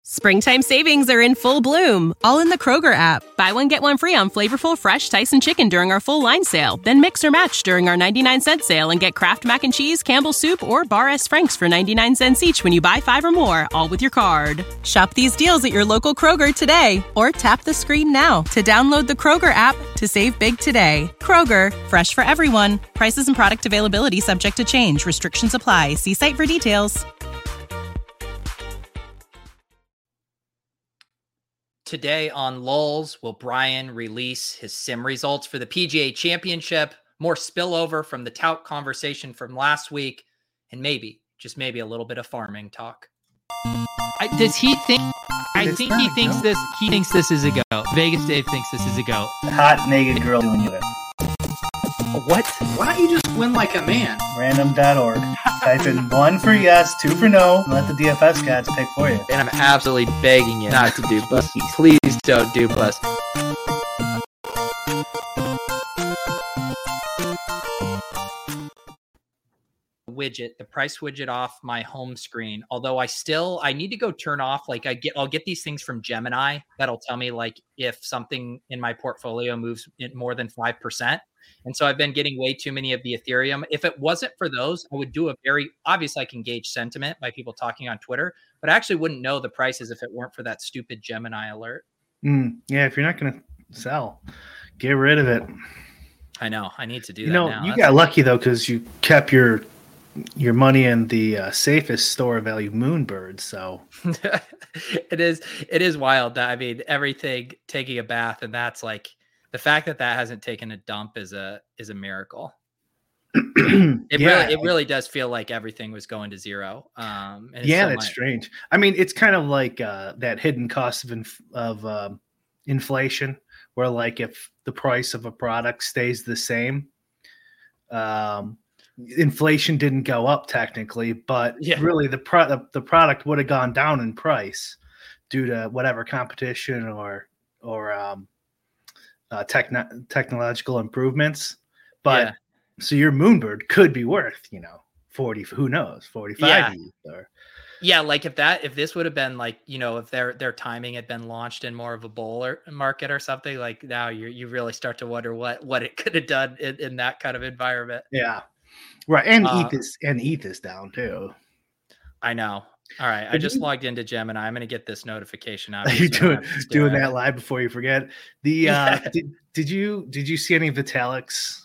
Springtime savings are in full bloom, all in the Kroger app. Buy one, get one free on flavorful, fresh Tyson chicken during our full line sale. Then mix or match during our 99-cent sale and get Kraft Mac and Cheese, Campbell's Soup, or Bar S. Frank's for 99 cents each when you buy 5 or more, all with your card. Shop these deals at your local Kroger today, or tap the screen now to download the Kroger app to save big today. Kroger, fresh for everyone. Prices and product availability subject to change. Restrictions apply. See site for details. Today on Lulz, will Brian release his sim results for the PGA Championship? More spillover from the tout conversation from last week, and maybe, just maybe, a little bit of farming talk. Does he think? I think he thinks this. He thinks this is a go. Vegas Dave thinks this is a go. Hot naked girl doing it. What? Why don't you just win like a man? Random.org. Type in 1 for yes, 2 for no, and let the DFS gods pick for you. And I'm absolutely begging you not to do plus. Please don't do plus. Widget, the price widget off my home screen. Although I need to go turn off, I'll get these things from Gemini that'll tell me if something in my portfolio moves more than 5%. And so I've been getting way too many of the Ethereum. If it wasn't for those, I would do obviously I can gauge sentiment by people talking on Twitter, but I actually wouldn't know the prices if it weren't for that stupid Gemini alert. Yeah, if you're not going to sell, get rid of it. I know. I need to do that now. You got lucky, though, because you kept your money in the safest store of value, Moonbird. So it is wild. Everything taking a bath, and that's the fact that hasn't taken a dump is a miracle. It really does feel like everything was going to zero. That's strange. I mean, it's kind of like that hidden cost of inflation, where if the price of a product stays the same, inflation didn't go up technically, but really the product would have gone down in price due to whatever competition or technological improvements. But so your Moonbird could be worth 40, who knows, 45 or if this would have been if their timing had been launched in more of a bull market or something, now you really start to wonder what it could have done in that kind of environment. Right, and ETH is down too. I know. All right, I just logged into Gemini. I'm going to get this notification out. You doing that live before you forget. Did you see any of Vitalik's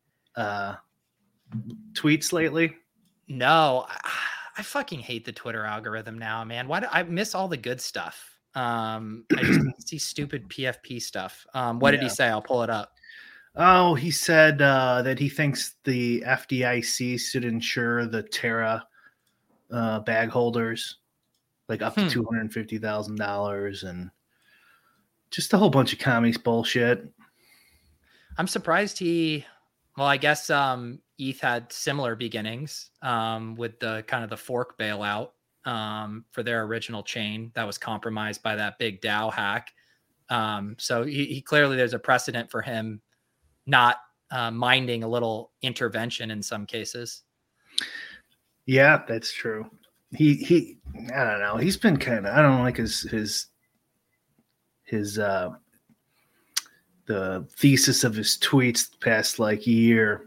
tweets lately? No, I fucking hate the Twitter algorithm now, man. Why do I miss all the good stuff? I just see stupid PFP stuff. What did he say? I'll pull it up. Oh, he said that he thinks the FDIC should insure the Terra bag holders up to $250,000 and just a whole bunch of commies bullshit. I'm surprised I guess ETH had similar beginnings with the kind of the fork bailout for their original chain that was compromised by that big DAO hack. So he clearly, there's a precedent for him not minding a little intervention in some cases. Yeah, that's true. He I don't know. He's been kind of, I don't like his the thesis of his tweets the past year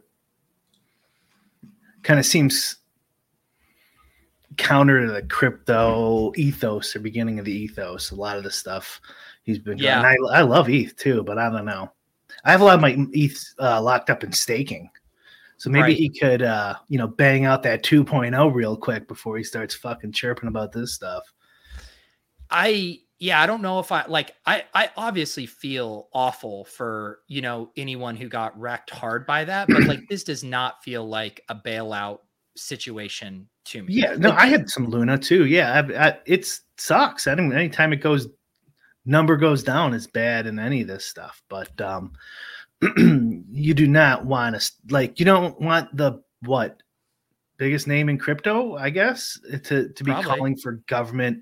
kind of seems counter to the crypto ethos, the beginning of the ethos. A lot of the stuff he's been doing. I love ETH too, but I don't know. I have a lot of my ETH locked up in staking. So maybe he could, bang out that 2.0 real quick before he starts fucking chirping about this stuff. I don't know if I obviously feel awful for, anyone who got wrecked hard by that, but this does not feel like a bailout situation to me. Yeah, no, I had some Luna too. Yeah, it sucks. I think anytime number goes down is bad in any of this stuff, but you do not want to you don't want the biggest name in crypto, I guess, to be calling for government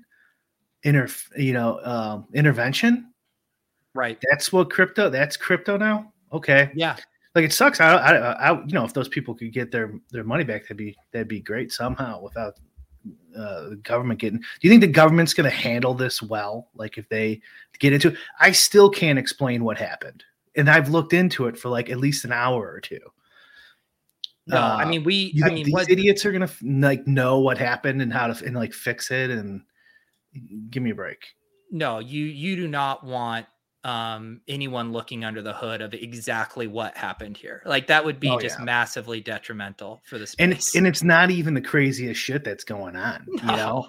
intervention. Right. That's crypto now. Okay. Yeah. It sucks. I if those people could get their money back, that'd be great somehow without the government getting. Do you think the government's going to handle this well? Like if they get into it, I still can't explain what happened, and I've looked into it for like at least an hour or two. No, I mean these idiots are going to like know what happened and how to and like fix it and give me a break. No, you do not want anyone looking under the hood of exactly what happened here. Like that would be massively detrimental for the space. And it's not even the craziest shit that's going on, you know?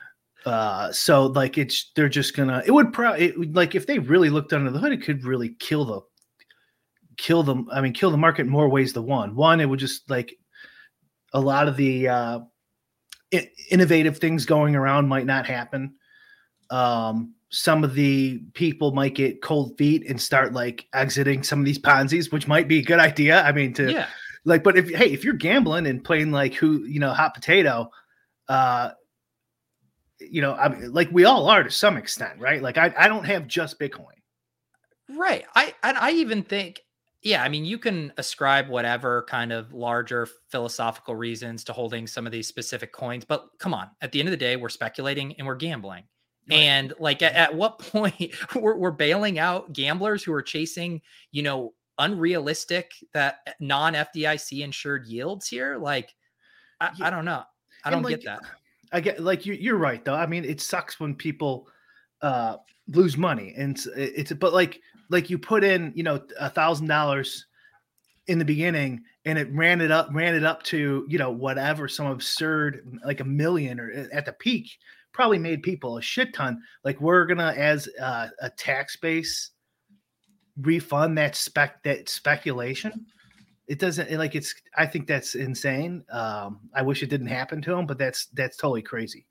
So like they're just gonna, it would probably like if they really looked under the hood, it could really kill the market in more ways than one. One, it would just like a lot of the innovative things going around might not happen. Some of the people might get cold feet and start like exiting some of these Ponzi's, which might be a good idea. I mean, but if you're gambling and playing like hot potato, I mean, like we all are to some extent, right? Like I don't have just Bitcoin. Right. I even think, I mean, you can ascribe whatever kind of larger philosophical reasons to holding some of these specific coins, but come on, at the end of the day, we're speculating and we're gambling. Right. And like at what point we're bailing out gamblers who are chasing, unrealistic that non-FDIC insured yields here? Like, I don't know. I don't get that. I get like you're right though. I mean, it sucks when people lose money, and but like you put in $1,000 in the beginning, and it ran it up to whatever, some absurd like $1 million, or at the peak probably made people a shit ton. Like we're gonna, as a tax base, refund that speculation. It doesn't like it's. I think that's insane. I wish it didn't happen to him, but that's totally crazy.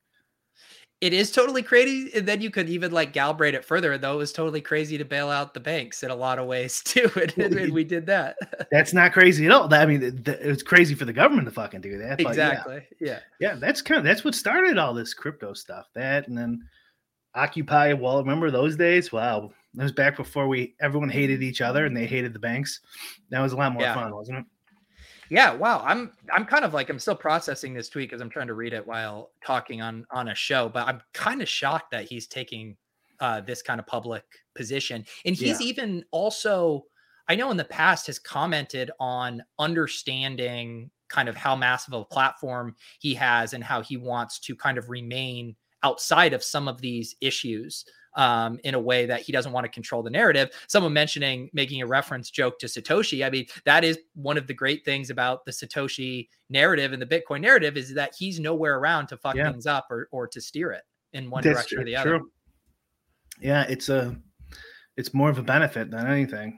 It is totally crazy. And then you could even like calibrate it further, though. It was totally crazy to bail out the banks in a lot of ways too, and we did that. That's not crazy at all. I mean, it was crazy for the government to fucking do that. Exactly. Yeah. That's what started all this crypto stuff. That, and then Occupy Wall. Remember those days? Wow, that was back before everyone hated each other and they hated the banks. That was a lot more fun, wasn't it? Yeah. Wow. I'm kind of like, I'm still processing this tweet because I'm trying to read it while talking on a show, but I'm kind of shocked that he's taking this kind of public position. And he's even also, I know in the past has commented on understanding kind of how massive a platform he has and how he wants to kind of remain outside of some of these issues in a way that he doesn't want to control the narrative. Someone making a reference joke to Satoshi. I mean, that is one of the great things about the Satoshi narrative and the Bitcoin narrative is that he's nowhere around to fuck things up or to steer it in one direction or the other. Yeah, it's more of a benefit than anything.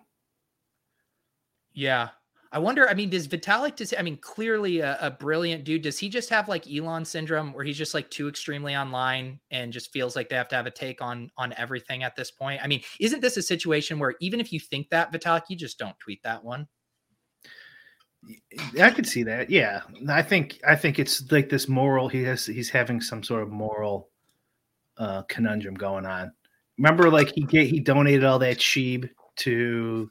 Yeah. I wonder, I mean, does Vitalik, clearly a brilliant dude. Does he just have like Elon syndrome where he's just like too extremely online and just feels like they have to have a take on everything at this point? I mean, isn't this a situation where even if you think that, Vitalik, you just don't tweet that one? I could see that. Yeah. I think it's like this moral, he's having some sort of moral conundrum going on. Remember, like he donated all that sheep to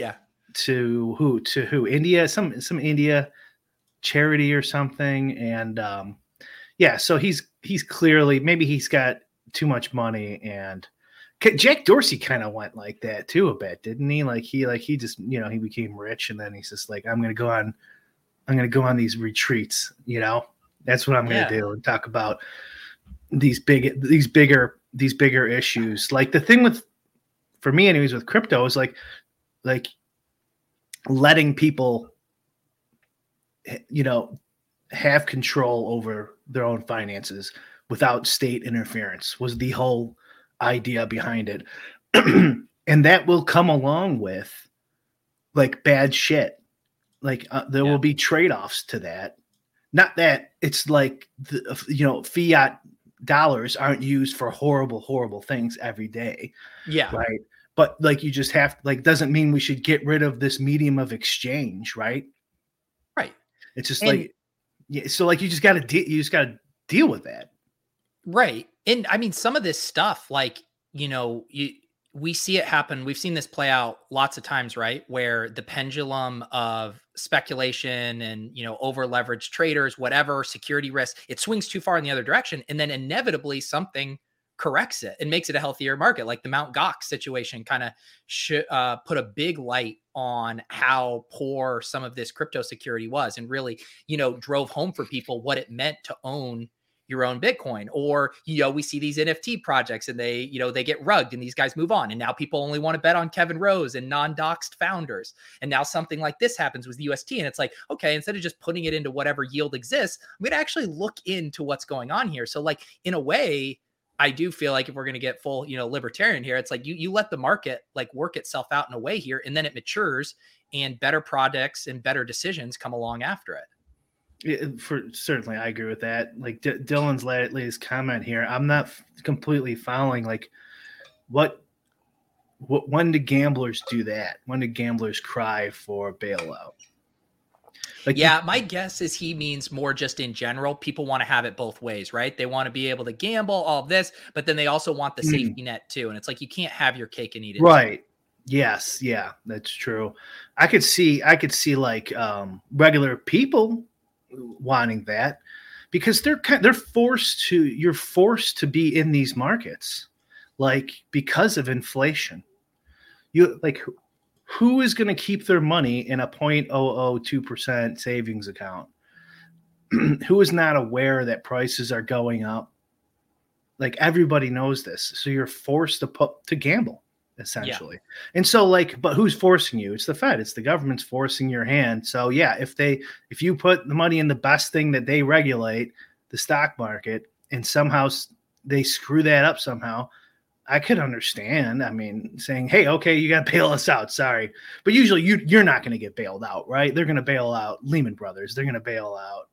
who India, some India charity or something, and so he's clearly, maybe he's got too much money, and Jack Dorsey kind of went like that too a bit, didn't he? He just he became rich, and then he's just like, I'm gonna go on these retreats, that's what I'm gonna do, and talk about these bigger issues. Like the thing for me anyways with crypto is like letting people, have control over their own finances without state interference was the whole idea behind it. And that will come along with like bad shit. Like there will be trade-offs to that. Not that it's like, fiat dollars aren't used for horrible, horrible things every day. Yeah. Right. But like you just have doesn't mean we should get rid of this medium of exchange, right? Right. It's just so like you just got to deal with that. Right. And I mean, some of this stuff, like, we see it happen. We've seen this play out lots of times, right? Where the pendulum of speculation and, over leveraged traders, whatever security risk, it swings too far in the other direction. And then inevitably something corrects it and makes it a healthier market. Like the Mount Gox situation kind of put a big light on how poor some of this crypto security was, and really, drove home for people what it meant to own your own Bitcoin. Or, we see these NFT projects and they get rugged and these guys move on. And now people only want to bet on Kevin Rose and non-doxed founders. And now something like this happens with UST. And it's like, okay, instead of just putting it into whatever yield exists, I'm going to actually look into what's going on here. So like, in a way, I do feel like if we're going to get full, libertarian here, it's like you let the market like work itself out in a way here, and then it matures and better products and better decisions come along after it. Certainly, I agree with that. Like Dylan's latest comment here, I'm not completely following. Like, what? When do gamblers do that? When do gamblers cry for bailout? Like, yeah, my guess is he means more just in general. People want to have it both ways, right? They want to be able to gamble, all of this, but then they also want the safety net too. And it's like you can't have your cake and eat it. Right. Yes. Yeah, that's true. I could see like regular people wanting that, because you're forced to be in these markets, like, because of inflation. Who is going to keep their money in a 0.002% savings account? Who is not aware that prices are going up? Like, everybody knows this. So you're forced to gamble, essentially. Yeah. And so, but who's forcing you? It's the Fed. It's the government's forcing your hand. So yeah, if you put the money in the best thing that they regulate, the stock market, and somehow they screw that up somehow, I could understand. I mean, saying, hey, okay, you got to bail us out. Sorry. But usually you're not going to get bailed out, right? They're going to bail out Lehman Brothers. They're going to bail out,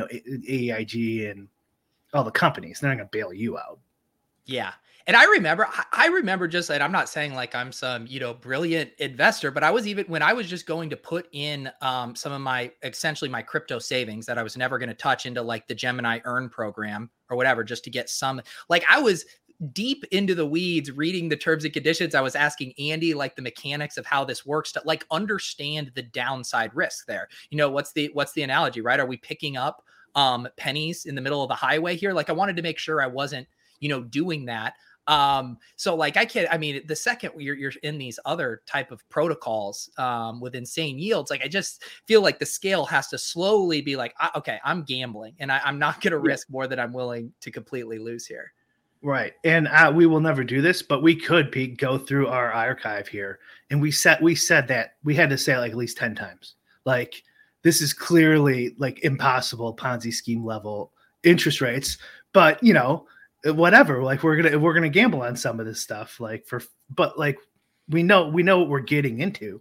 AIG and all the companies. They're not going to bail you out. Yeah. And I remember just, and I'm not saying like I'm some, brilliant investor, but when I was just going to put in some of essentially my crypto savings that I was never going to touch into like the Gemini Earn program or whatever, just to get some, like, I was deep into the weeds reading the terms and conditions. I was asking Andy like the mechanics of how this works to like understand the downside risk there. What's the analogy, right? Are we picking up pennies in the middle of the highway here? Like, I wanted to make sure I wasn't, doing that. So like the second you're in these other type of protocols with insane yields, like I just feel like the scale has to slowly be like, okay, I'm gambling and I'm not going to risk more than I'm willing to completely lose here. Right. And we will never do this, but we could, Pete, go through our archive here. And we said that we had to say it like at least 10 times. Like, this is clearly like impossible Ponzi scheme level interest rates, but whatever, like we're going to gamble on some of this stuff, but we know what we're getting into.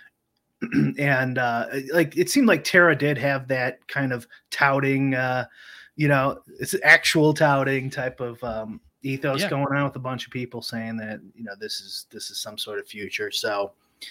And it seemed like Terra did have that kind of touting, it's actual touting type of ethos going on with a bunch of people saying that, this is some sort of future. So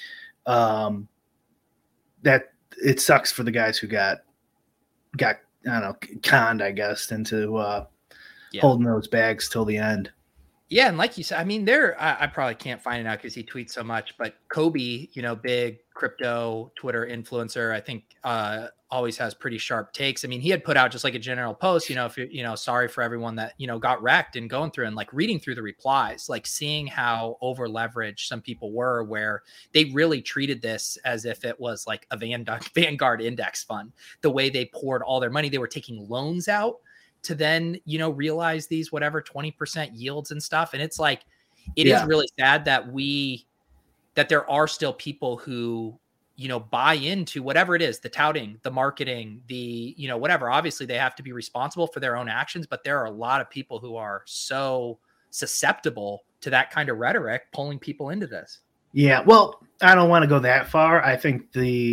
that it sucks for the guys who got I don't know, conned, I guess, into holding those bags till the end. Yeah, and like you said, I mean, I probably can't find it now because he tweets so much, but Kobe, big crypto Twitter influencer, I think always has pretty sharp takes. I mean, he had put out just like a general post, if you sorry for everyone that, got wrecked, and going through and like reading through the replies, like seeing how over leveraged some people were, where they really treated this as if it was like a Vanguard index fund. The way they poured all their money, they were taking loans out to then, realize these whatever 20% yields and stuff. And it's like, it is really sad that there are still people who, buy into whatever it is, the touting, the marketing, the, whatever. Obviously they have to be responsible for their own actions, but there are a lot of people who are so susceptible to that kind of rhetoric pulling people into this. Yeah. Well, I don't want to go that far. I think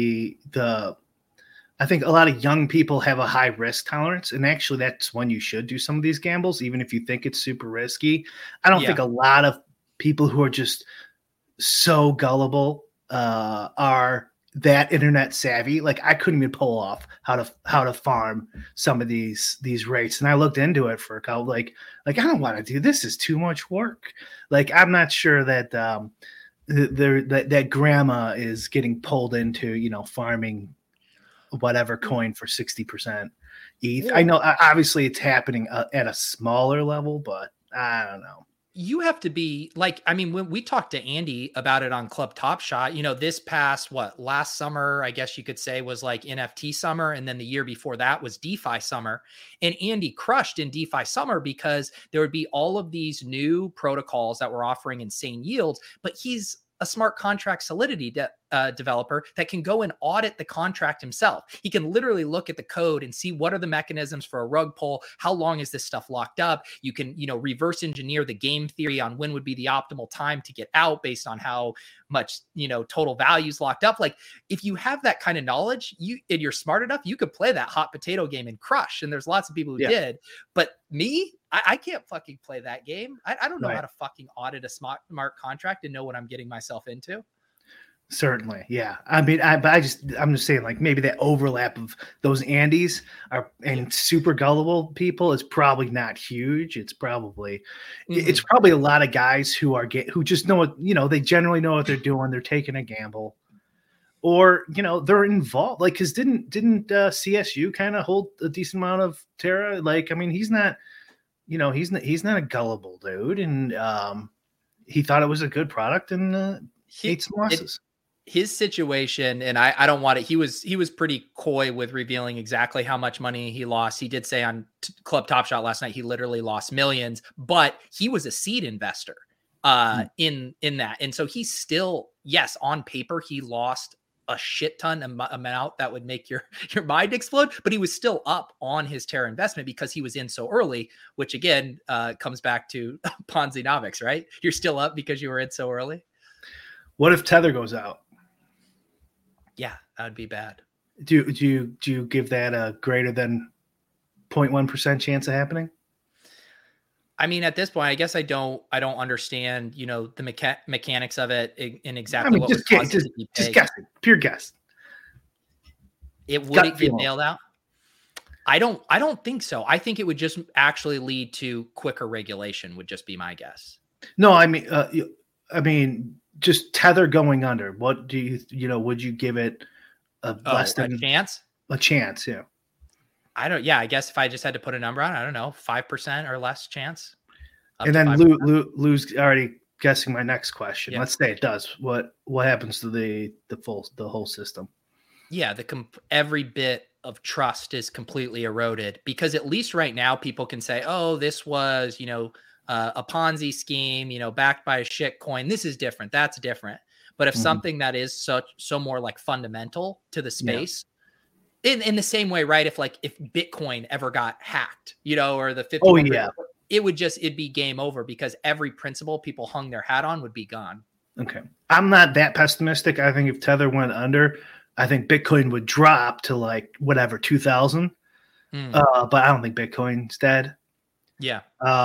I think a lot of young people have a high risk tolerance, and actually that's when you should do some of these gambles, even if you think it's super risky. I don't think a lot of people who are just so gullible are that internet savvy. Like I couldn't even pull off how to farm some of these rates. And I looked into it for a couple, like I don't want to do this. Is too much work. Like I'm not sure that that grandma is getting pulled into, you know, farming whatever coin for 60% ETH. I know obviously it's happening at a smaller level, but I don't know. You have to be like, I mean, when we talked to Andy about it on Club Top Shot, you know, this past last summer, I guess you could say, was like NFT summer. And then the year before that was DeFi summer. And Andy crushed in DeFi summer because there would be all of these new protocols that were offering insane yields, but he's a smart contract Solidity developer that can go and audit the contract himself. He can literally look at the code and see what are the mechanisms for a rug pull. How long is this stuff locked up? You can, you know, reverse engineer the game theory on when would be the optimal time to get out based on how much, you know, total value is locked up. Like if you have that kind of knowledge, and you're smart enough, you could play that hot potato game and crush. And there's lots of people who did, but me, I can't fucking play that game. I don't know how to fucking audit a smart contract and know what I'm getting myself into. Certainly. Yeah. I mean, I'm just saying, like, maybe that overlap of those Andys and super gullible people is probably not huge. It's probably, it's probably a lot of guys who just know what, you know, they generally know what they're doing. They're taking a gamble, or, you know, they're involved. Like, cause didn't CSU kind of hold a decent amount of Terra? Like, I mean, he's not, you know, he's not a gullible dude. And he thought it was a good product and ate some losses. His situation, and I don't want it. He was pretty coy with revealing exactly how much money he lost. He did say on Club Top Shot last night, he literally lost millions, but he was a seed investor in that. And so he's still, yes, on paper, he lost a shit ton amount that would make your mind explode, but he was still up on his Terra investment because he was in so early, which again comes back to Ponzi-nomics, right? You're still up because you were in so early. What if Tether goes out? Yeah, that would be bad. Do you give that a greater than 0.1% chance of happening? I mean, at this point, I guess I don't understand, you know, the mechanics of it in exactly what would cause it to be paid. Just guessing, pure guess. It wouldn't get nailed out. I don't think so. I think it would just actually lead to quicker regulation. Would just be my guess. No, I mean, just Tether going under. What do you know? Would you give it less than a chance? A chance, yeah. I guess if I just had to put a number on it, I don't know, 5% or less chance. And then Lou's already guessing my next question. Yeah. Let's say it does. What happens to the whole system? Yeah, every bit of trust is completely eroded, because at least right now people can say, oh, this was, you know, a Ponzi scheme, you know, backed by a shit coin. This is different. That's different. But if something that is so more like fundamental to the space, in the same way, right? If Bitcoin ever got hacked, you know, or the 50, it'd be game over, because every principle people hung their hat on would be gone. Okay. I'm not that pessimistic. I think if Tether went under, I think Bitcoin would drop to like whatever, 2000. But I don't think Bitcoin's dead. Yeah.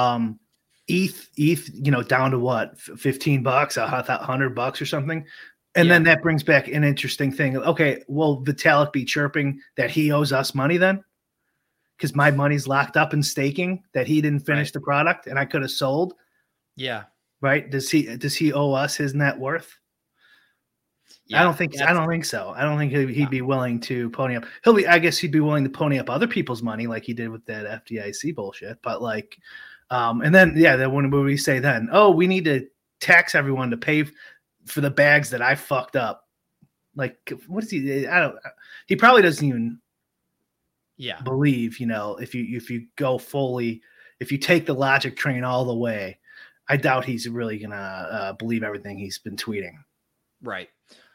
ETH, you know, down to what, $15, $100 or something. And then that brings back an interesting thing. Okay, will Vitalik be chirping that he owes us money then? Because my money's locked up in staking, that he didn't finish the product and I could have sold. Yeah. Right. Does he owe us his net worth? Yeah, I don't think so. I don't think he'd be willing to pony up. I guess he'd be willing to pony up other people's money like he did with that FDIC bullshit. But like, and then when we say then, oh, we need to tax everyone to pay for the bags that I fucked up. Like, what is he? He probably doesn't even believe, you know, if you go fully, if you take the logic train all the way, I doubt he's really gonna believe everything he's been tweeting. Right.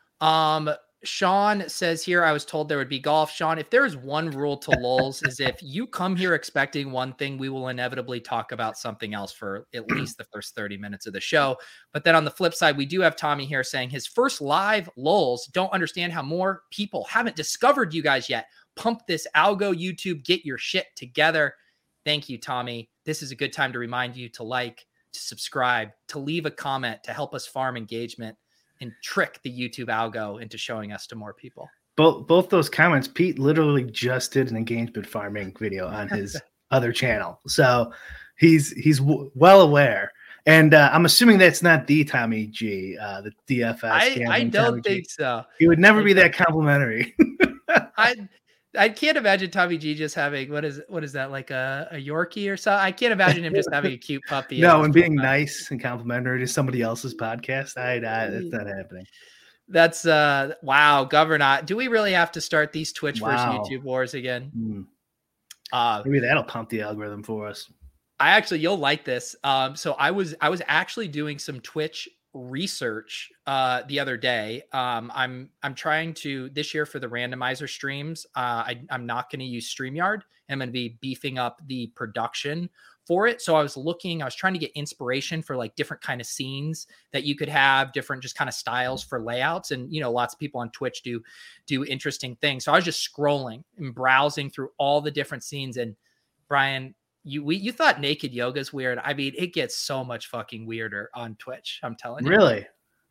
Sean says here, I was told there would be golf. Sean, if there is one rule to lulls, is if you come here expecting one thing, we will inevitably talk about something else for at least the first 30 minutes of the show. But then on the flip side, we do have Tommy here saying his first live lulls. Don't understand how more people haven't discovered you guys yet. Pump this algo, YouTube, get your shit together. Thank you, Tommy. This is a good time to remind you to like, to subscribe, to leave a comment, to help us farm engagement. and trick the YouTube algo into showing us to more people. Both those comments, Pete literally just did an engagement farming video on his other channel, so he's well aware. And I'm assuming that's not the Tommy G, the DFS. I don't think so. He would never be that complimentary. I can't imagine Tommy G just having what is that, like a Yorkie or something. I can't imagine him just having a cute puppy. No, and being nice and complimentary to somebody else's podcast. That's not happening. That's wow, Governor. Do we really have to start these Twitch versus YouTube wars again? Maybe that'll pump the algorithm for us. You'll like this. So I was actually doing some Twitch research the other day. I'm trying to this year for the randomizer streams. I'm not going to use StreamYard. I'm going to be beefing up the production for it. So I was trying to get inspiration for like different kind of scenes that you could have, different just kind of styles for layouts. And, lots of people on Twitch do interesting things. So I was just scrolling and browsing through all the different scenes. And Brian, you thought naked yoga is weird. I mean, it gets so much fucking weirder on Twitch. I'm telling you. Really?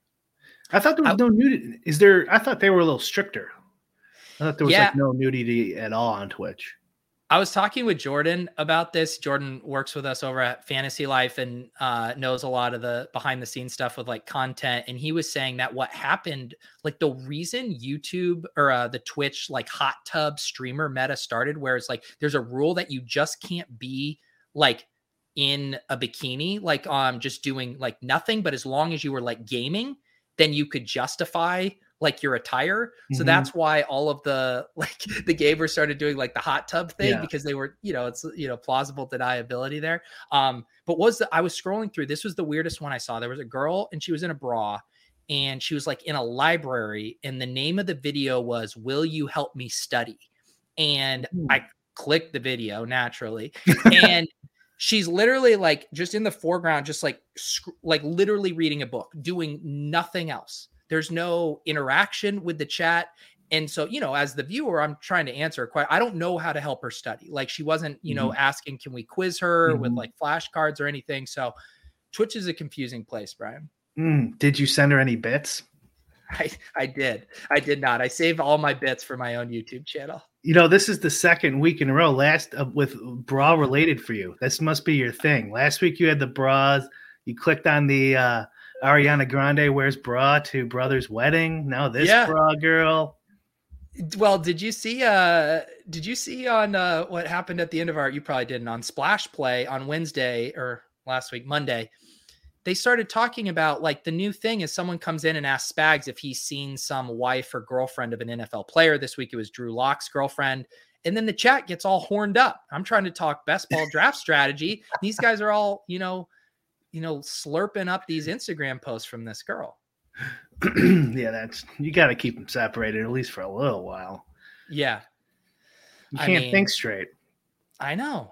I thought there was no nudity. I thought they were a little stricter. I thought there was like no nudity at all on Twitch. I was talking with Jordan about this. Jordan works with us over at Fantasy Life and knows a lot of the behind the scenes stuff with like content. And he was saying that what happened, like the reason YouTube or the Twitch like hot tub streamer meta started, where it's like there's a rule that you just can't be like in a bikini, like just doing like nothing. But as long as you were like gaming, then you could justify like your attire. So that's why all of the gamers started doing like the hot tub thing because they were, it's, plausible deniability there. But I was scrolling through, this was the weirdest one I saw. There was a girl and she was in a bra and she was like in a library and the name of the video was, "Will You Help Me Study?" And I clicked the video naturally. And she's literally like just in the foreground, just like literally reading a book, doing nothing else. There's no interaction with the chat. And so, as the viewer, I'm trying to answer I don't know how to help her study. Like she wasn't, asking, can we quiz her with like flashcards or anything? So Twitch is a confusing place, Brian. Did you send her any bits? I did. I did not. I saved all my bits for my own YouTube channel. This is the second week in a row with bra related for you. This must be your thing. Last week you had the bras. You clicked on the, Ariana Grande wears bra to brother's wedding. Now this bra girl. Well, did you see on what happened at the end of you probably didn't, on Splash Play on Wednesday or last week, Monday, they started talking about like the new thing is someone comes in and asks Spags if he's seen some wife or girlfriend of an NFL player. This week it was Drew Lock's girlfriend. And then the chat gets all horned up. I'm trying to talk best ball draft strategy. These guys are all, slurping up these Instagram posts from this girl. Yeah, you got to keep them separated at least for a little while. Yeah. You can't think straight. I know.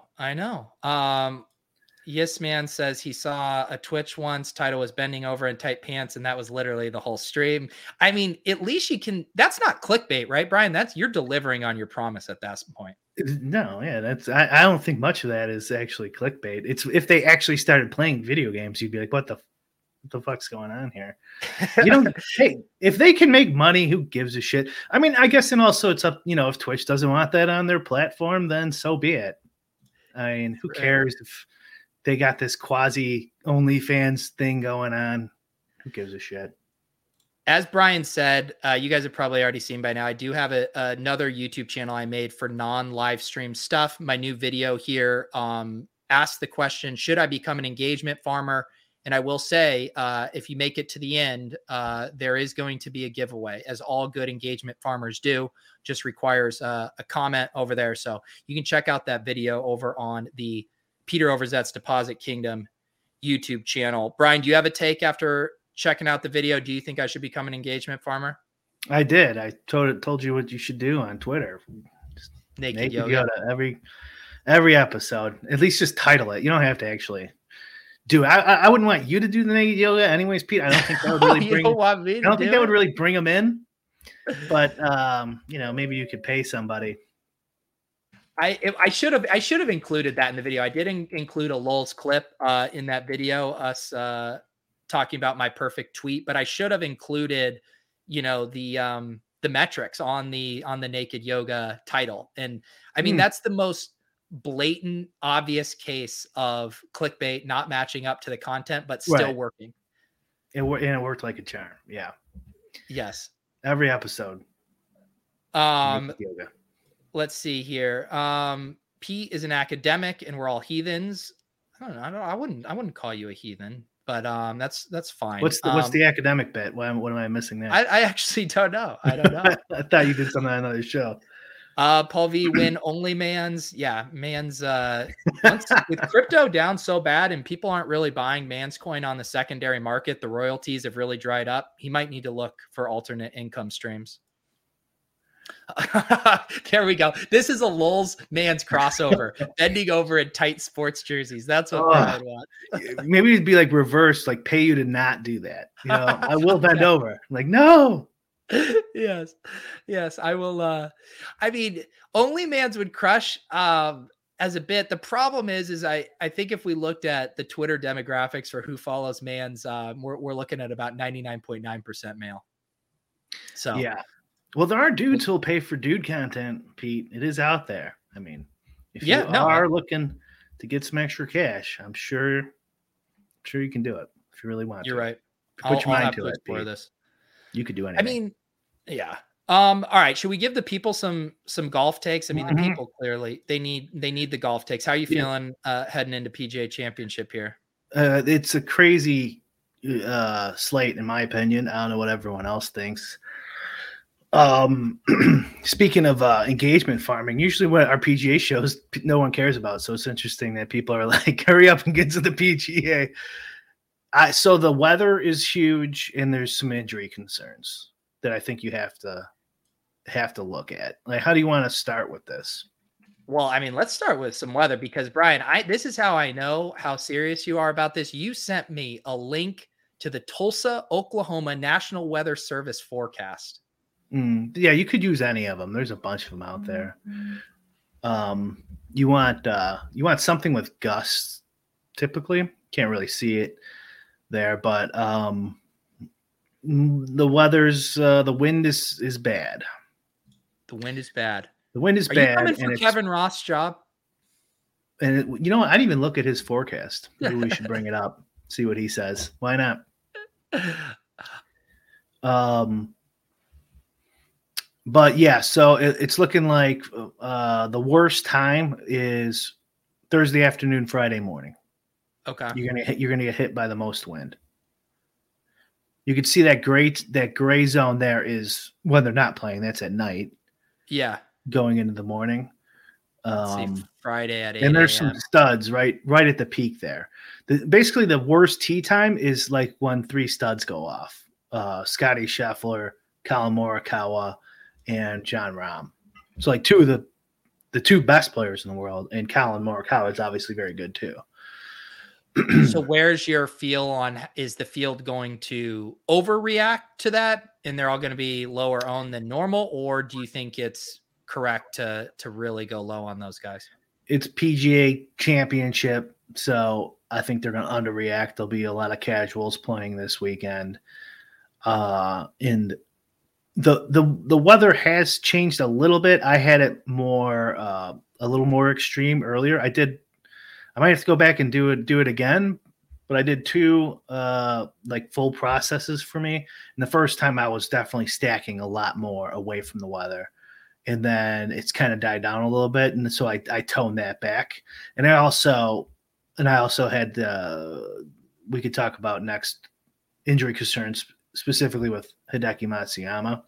Yes Man says he saw a Twitch once, title was bending over in tight pants, and that was literally the whole stream. I mean, at least you can, that's not clickbait, right, Brian? You're delivering on your promise at that point. No, yeah, I don't think much of that is actually clickbait. It's if they actually started playing video games, you'd be like, what the fuck's going on here? Hey, if they can make money, who gives a shit? I mean, I guess, and also it's up, if Twitch doesn't want that on their platform, then so be it. I mean, who cares if they got this quasi OnlyFans thing going on? Who gives a shit? As Brian said, you guys have probably already seen by now, I do have another YouTube channel I made for non-live stream stuff. My new video here asks the question, should I become an engagement farmer? And I will say, if you make it to the end, there is going to be a giveaway, as all good engagement farmers do. Just requires a comment over there. So you can check out that video over on the Peter Overzet's Deposit Kingdom YouTube channel. Brian, do you have a take after checking out the video? Do you think I should become an engagement farmer? I did. I told you what you should do on Twitter. Just naked yoga every episode. At least just title it. You don't have to actually do it. I wouldn't want you to do the naked yoga anyways, Pete. I don't think that would really bring that would really bring them in. But maybe you could pay somebody. I should have included that in the video. I did include a Lulz clip in that video. Us talking about my perfect tweet, but I should have included, the metrics on the Naked Yoga title. And I mean, that's the most blatant, obvious case of clickbait not matching up to the content, but still working. It worked like a charm. Yeah. Yes. Every episode. Yoga. Let's see here. Pete is an academic and we're all heathens. I don't know. I wouldn't call you a heathen, but that's fine. What's the academic bit? What am I missing there? I actually don't know. I don't know. I thought you did something on another show. Paul V win only man's. Yeah, man's with crypto down so bad and people aren't really buying man's coin on the secondary market, the royalties have really dried up. He might need to look for alternate income streams. There we go. This is a Lulz man's crossover, bending over in tight sports jerseys. That's what I want. Maybe it'd be like reverse, like pay you to not do that. I will bend over. I'm like, no. Yes, I will. I mean, only man's would crush as a bit. The problem is I think if we looked at the Twitter demographics for who follows man's, we're looking at about 99.9% male. So yeah. Well, there are dudes who'll pay for dude content, Pete. It is out there. I mean, if you are looking to get some extra cash, I'm sure you can do it if you really want to. You're right. Put your mind to it. For this. You could do anything. I mean, yeah. All right. Should we give the people some golf takes? I mean, the people clearly they need the golf takes. How are you feeling heading into PGA Championship here? It's a crazy slate, in my opinion. I don't know what everyone else thinks. Speaking of engagement farming, usually what our PGA shows no one cares about. So it's interesting that people are like, hurry up and get to the PGA. So the weather is huge, and there's some injury concerns that I think you have to look at. Like, how do you want to start with this? Well, I mean, let's start with some weather because Brian, this is how I know how serious you are about this. You sent me a link to the Tulsa, Oklahoma National Weather Service forecast. Yeah, you could use any of them. There's a bunch of them out there. You want something with gusts. Typically, can't really see it there, but the weather's the wind is bad. The wind is bad. The wind is bad. Are you coming for Kevin Roth's job? And you know what? I didn't even look at his forecast. Maybe we should bring it up, see what he says. Why not? But yeah, so it's looking like the worst time is Thursday afternoon, Friday morning. Okay, you're gonna get hit by the most wind. You can see that gray zone there is when they're not playing. That's at night. Yeah, going into the morning. Friday at 8 and there's some studs right at the peak there. Basically, the worst tee time is like when 3 studs go off. Scotty Scheffler, Colin Morikawa, and Jon Rahm. So like 2 of the 2 best players in the world, and Colin Morikawa is obviously very good too. So where's your feel on, is the field going to overreact to that and they're all going to be lower owned than normal, or do you think it's correct to really go low on those guys? It's PGA Championship, so I think they're going to underreact. There'll be a lot of casuals playing this weekend. And the weather has changed a little bit. I had it more a little more extreme earlier. I might have to go back and do it again, but I did 2 like full processes for me. And the first time I was definitely stacking a lot more away from the weather. And then it's kind of died down a little bit. And so I toned that back. And I also had we could talk about next injury concerns, specifically with Hideki Matsuyama.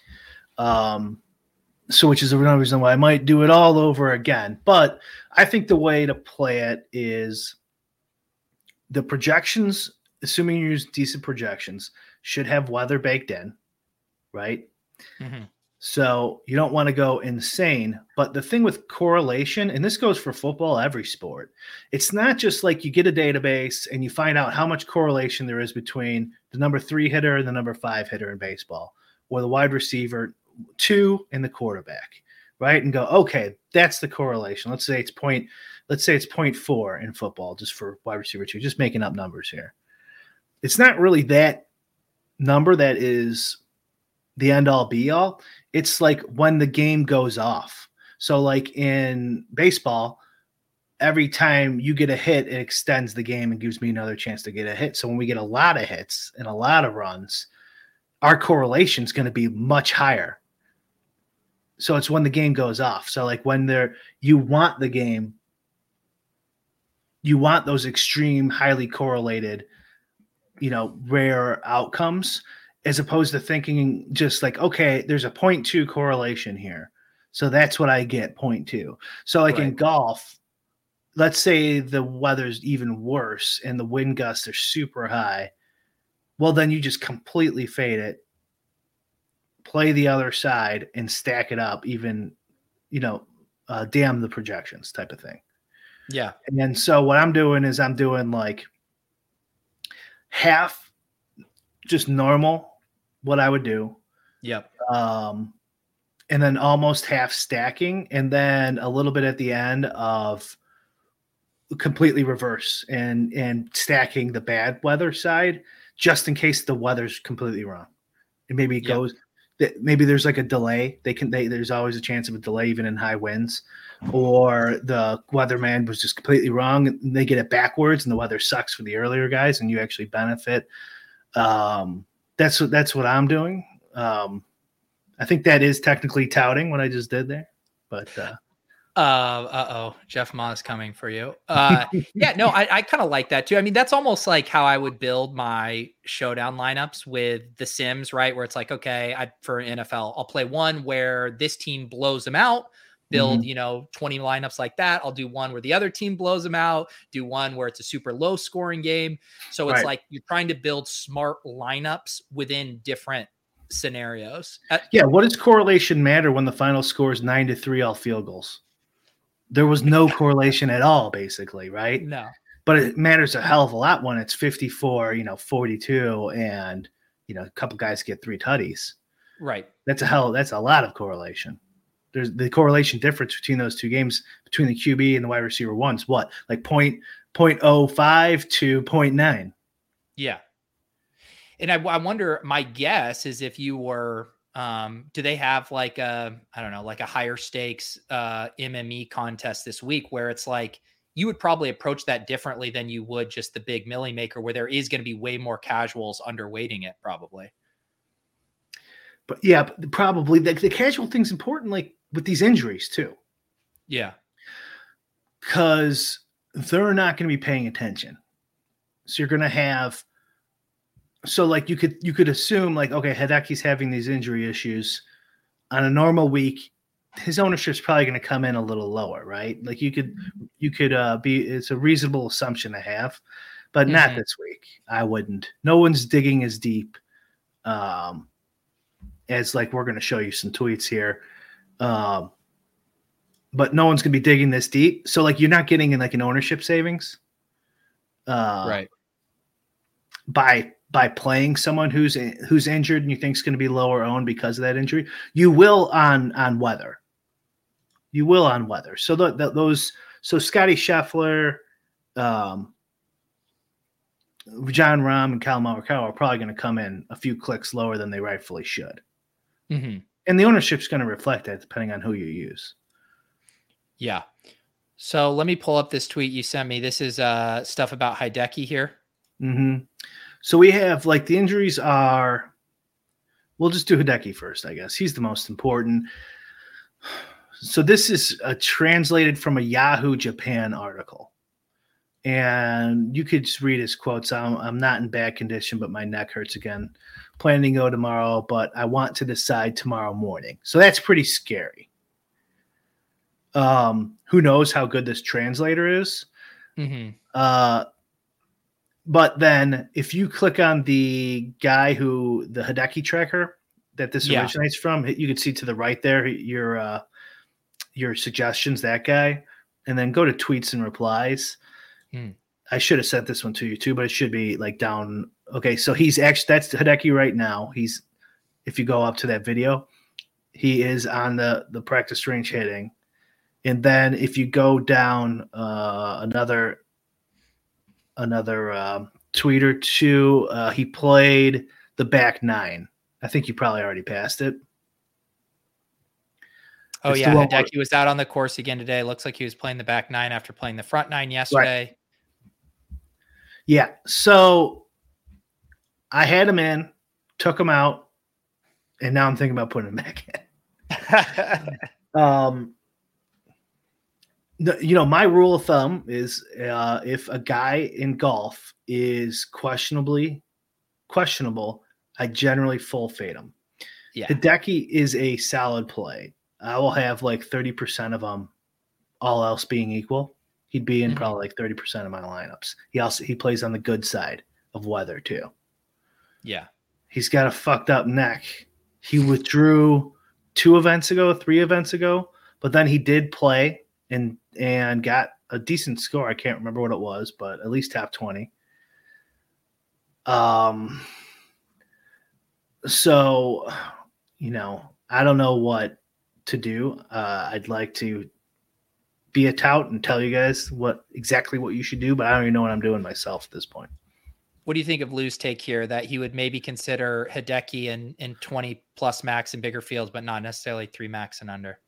So which is another reason why I might do it all over again. But I think the way to play it is the projections, assuming you use decent projections, should have weather baked in, right? Mm-hmm. So you don't want to go insane. But the thing with correlation, and this goes for football, every sport, it's not just like you get a database and you find out how much correlation there is between the number 3 hitter and the number 5 hitter in baseball, or the wide receiver 2 and the quarterback, right? And go, okay, that's the correlation. Let's say it's 0.4 in football, just for wide receiver 2, just making up numbers here. it's not really that number that is the end all be all. It's like when the game goes off. So like in baseball, every time you get a hit, it extends the game and gives me another chance to get a hit. So when we get a lot of hits and a lot of runs, our correlation is going to be much higher. So it's when the game goes off. So like when you want the game, you want those extreme, highly correlated, rare outcomes, as opposed to thinking just like, okay, there's a 0.2 correlation here. So that's what I get, 0.2. So like in golf, let's say the weather's even worse and the wind gusts are super high. Well, then you just completely fade it, play the other side and stack it up, even, damn the projections type of thing. Yeah. And then so what I'm doing is I'm doing like half just normal, what I would do. Yep. And then almost half stacking, and then a little bit at the end of completely reverse and stacking the bad weather side, just in case the weather's completely wrong. And maybe it goes, maybe there's like a delay. There's always a chance of a delay, even in high winds, or the weatherman was just completely wrong and they get it backwards and the weather sucks for the earlier guys and you actually benefit. That's what I'm doing. I think that is technically touting what I just did there, but Jeff Ma is coming for you. Yeah, no, I kind of like that too. I mean, that's almost like how I would build my showdown lineups with The Sims, right? Where it's like, okay, for NFL, I'll play one where this team blows them out, build, 20 lineups like that. I'll do one where the other team blows them out, do one where it's a super low scoring game. So it's like you're trying to build smart lineups within different scenarios. What does correlation matter when the final score is 9-3 all field goals? There was no correlation at all, basically, right? No. But it matters a hell of a lot when it's 54, 42, and a couple guys get 3 tutties. Right. That's a lot of correlation. There's the correlation difference between those two games, between the QB and the wide receiver ones, what? Like 0.05 to 0.9. Yeah. And I wonder, my guess is if you were, do they have like a higher stakes MME contest this week where it's like, you would probably approach that differently than you would just the big Millie Maker, where there is going to be way more casuals underweighting it probably. But yeah, probably the casual thing's important, like with these injuries too. Yeah. Because they're not going to be paying attention. So you're going to have, so like you could assume like, okay, Hideki's having these injury issues on a normal week. His ownership's probably going to come in a little lower, right? Like you could it's a reasonable assumption to have, but not this week. I wouldn't. No one's digging as deep as like, we're going to show you some tweets here. But no one's going to be digging this deep. So like, you're not getting in like an ownership savings. Right. By playing someone who's injured and you think is going to be lower owned because of that injury. You will on weather. So so Scotty Scheffler, John Rahm, and Kyle Morikawa are probably going to come in a few clicks lower than they rightfully should. Mm-hmm. And the ownership's going to reflect that depending on who you use. Yeah. So let me pull up this tweet you sent me. This is stuff about Hideki here. Mm-hmm. So we have like the injuries are, we'll just do Hideki first, I guess. He's the most important. So this is translated from a Yahoo Japan article. And you could just read his quotes. I'm not in bad condition, but my neck hurts again. Planning to go tomorrow, but I want to decide tomorrow morning. So that's pretty scary. Who knows how good this translator is? Mm-hmm. But then if you click on the guy the Hideki tracker that this originates from, you can see to the right there, your suggestions, that guy, and then go to tweets and replies. I should have sent this one to you too, but it should be like down. Okay. So he's actually, that's Hideki right now. If you go up to that video, he is on the practice range hitting. And then if you go down another tweet or two. He played the back nine. I think you probably already passed it. Oh, yeah. Hideki was out on the course again today. Looks like he was playing the back nine after playing the front nine yesterday. Right. Yeah. So I had him in, took him out, and now I'm thinking about putting him back in. My rule of thumb is if a guy in golf is questionable, I generally full fade him. Yeah. Hideki is a solid play. I will have like 30% of them, all else being equal. He'd be in probably like 30% of my lineups. He plays on the good side of weather too. Yeah. He's got a fucked up neck. He withdrew 3 events ago, but then he did play and got a decent score. I can't remember what it was, but at least top 20. So, I don't know what to do. I'd like to be a tout and tell you guys exactly what you should do, but I don't even know what I'm doing myself at this point. What do you think of Lou's take here that he would maybe consider Hideki in 20 plus max in bigger fields, but not necessarily 3 max and under?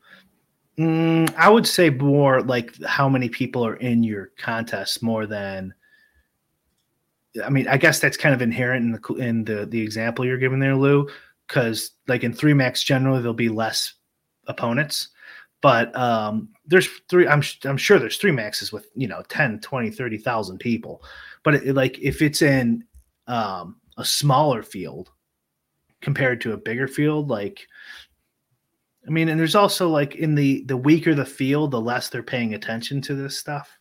I would say more like how many people are in your contest more than. I mean, I guess that's kind of inherent in the example you're giving there, Lou, because like in 3 max generally there'll be less opponents, but there's 3. I'm sure there's 3 maxes with 10, 20, 30,000 people, but if it's in a smaller field compared to a bigger field, and there's also like in the weaker the field, the less they're paying attention to this stuff.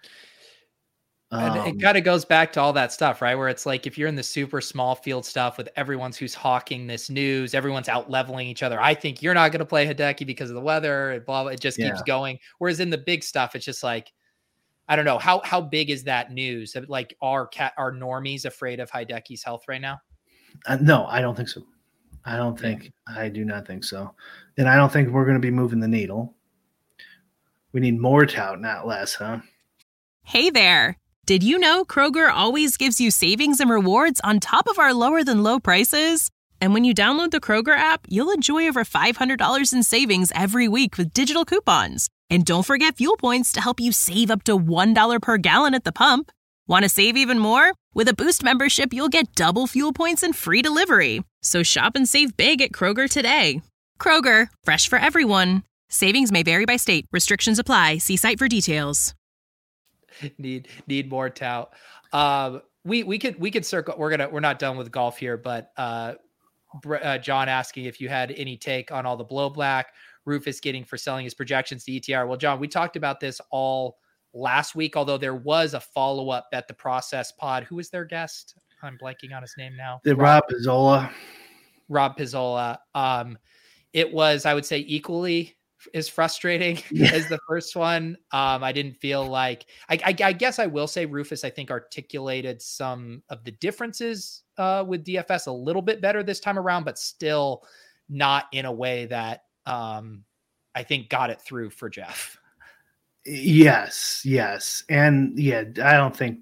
And it kind of goes back to all that stuff, right? Where it's like, if you're in the super small field stuff with everyone's who's hawking this news, everyone's out leveling each other. I think you're not going to play Hideki because of the weather and blah, blah. It just keeps going. Whereas in the big stuff, it's just like, I don't know how big is that news? Like are normies afraid of Hideki's health right now? No, I don't think so. I do not think so. And I don't think we're going to be moving the needle. We need more tout, not less, huh? Hey there. Did you know Kroger always gives you savings and rewards on top of our lower than low prices? And when you download the Kroger app, you'll enjoy over $500 in savings every week with digital coupons. And don't forget fuel points to help you save up to $1 per gallon at the pump. Want to save even more? With a Boost membership, you'll get double fuel points and free delivery. So shop and save big at Kroger today. Kroger, fresh for everyone. Savings may vary by state. Restrictions apply. See site for details. Need more tout. We could circle. We're not done with golf here, but John asking if you had any take on all the blow black Rufus getting for selling his projections to ETR. Well, John, we talked about this all last week, although there was a follow-up at the Process Pod. Who was their guest? I'm blanking on his name now. Rob Pizzola. Rob Pizzola. It was, I would say, equally as frustrating as the first one. I didn't feel like I guess I will say Rufus, I think, articulated some of the differences with DFS a little bit better this time around, but still not in a way that I think got it through for Jeff. Yes. And yeah, I don't think,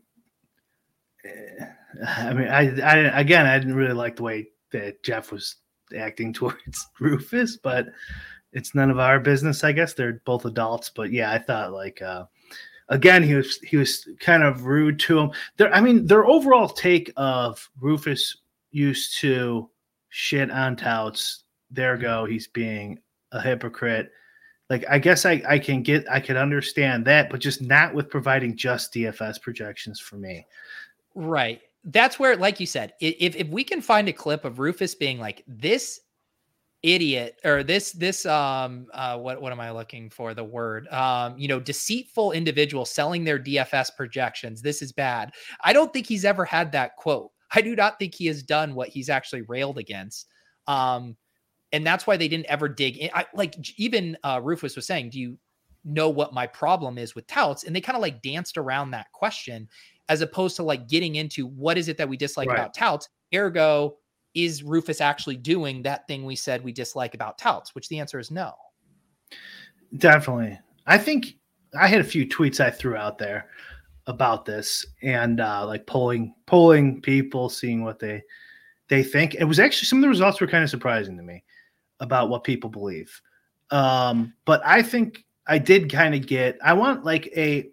I mean, I didn't really like the way that Jeff was acting towards Rufus, but it's none of our business, I guess. They're both adults, but yeah, I thought again, he was kind of rude to him. Their overall take of Rufus used to shit on touts. There go. He's being a hypocrite. Like, I guess I could understand that, but just not with providing just DFS projections for me. Right. That's where, like you said, if we can find a clip of Rufus being like, this idiot or this what am I looking for? The word, deceitful individual selling their DFS projections. This is bad. I don't think he's ever had that quote. I do not think he has done what he's actually railed against. And that's why they didn't ever dig in. Even Rufus was saying, do you know what my problem is with touts? And they kind of like danced around that question as opposed to like getting into what is it that we dislike about touts? Ergo, is Rufus actually doing that thing we said we dislike about touts? Which the answer is no. Definitely. I think I had a few tweets I threw out there. about this, and like polling people, seeing what they think. It was actually, some of the results were kind of surprising to me about what people believe. But I think I did kind of I want like a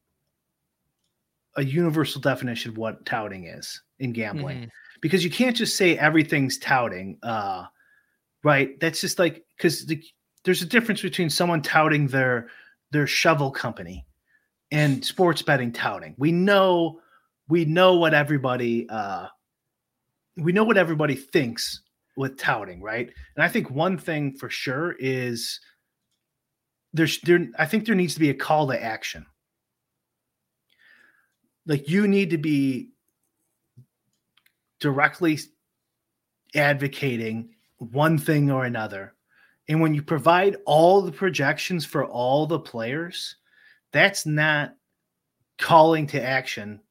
universal definition of what touting is in gambling, because you can't just say everything's touting. Right. That's just like, because there's a difference between someone touting their shovel company and sports betting touting. We know what everybody thinks with touting, right? And I think one thing for sure is I think there needs to be a call to action. Like, you need to be directly advocating one thing or another. And when you provide all the projections for all the players, that's not calling to action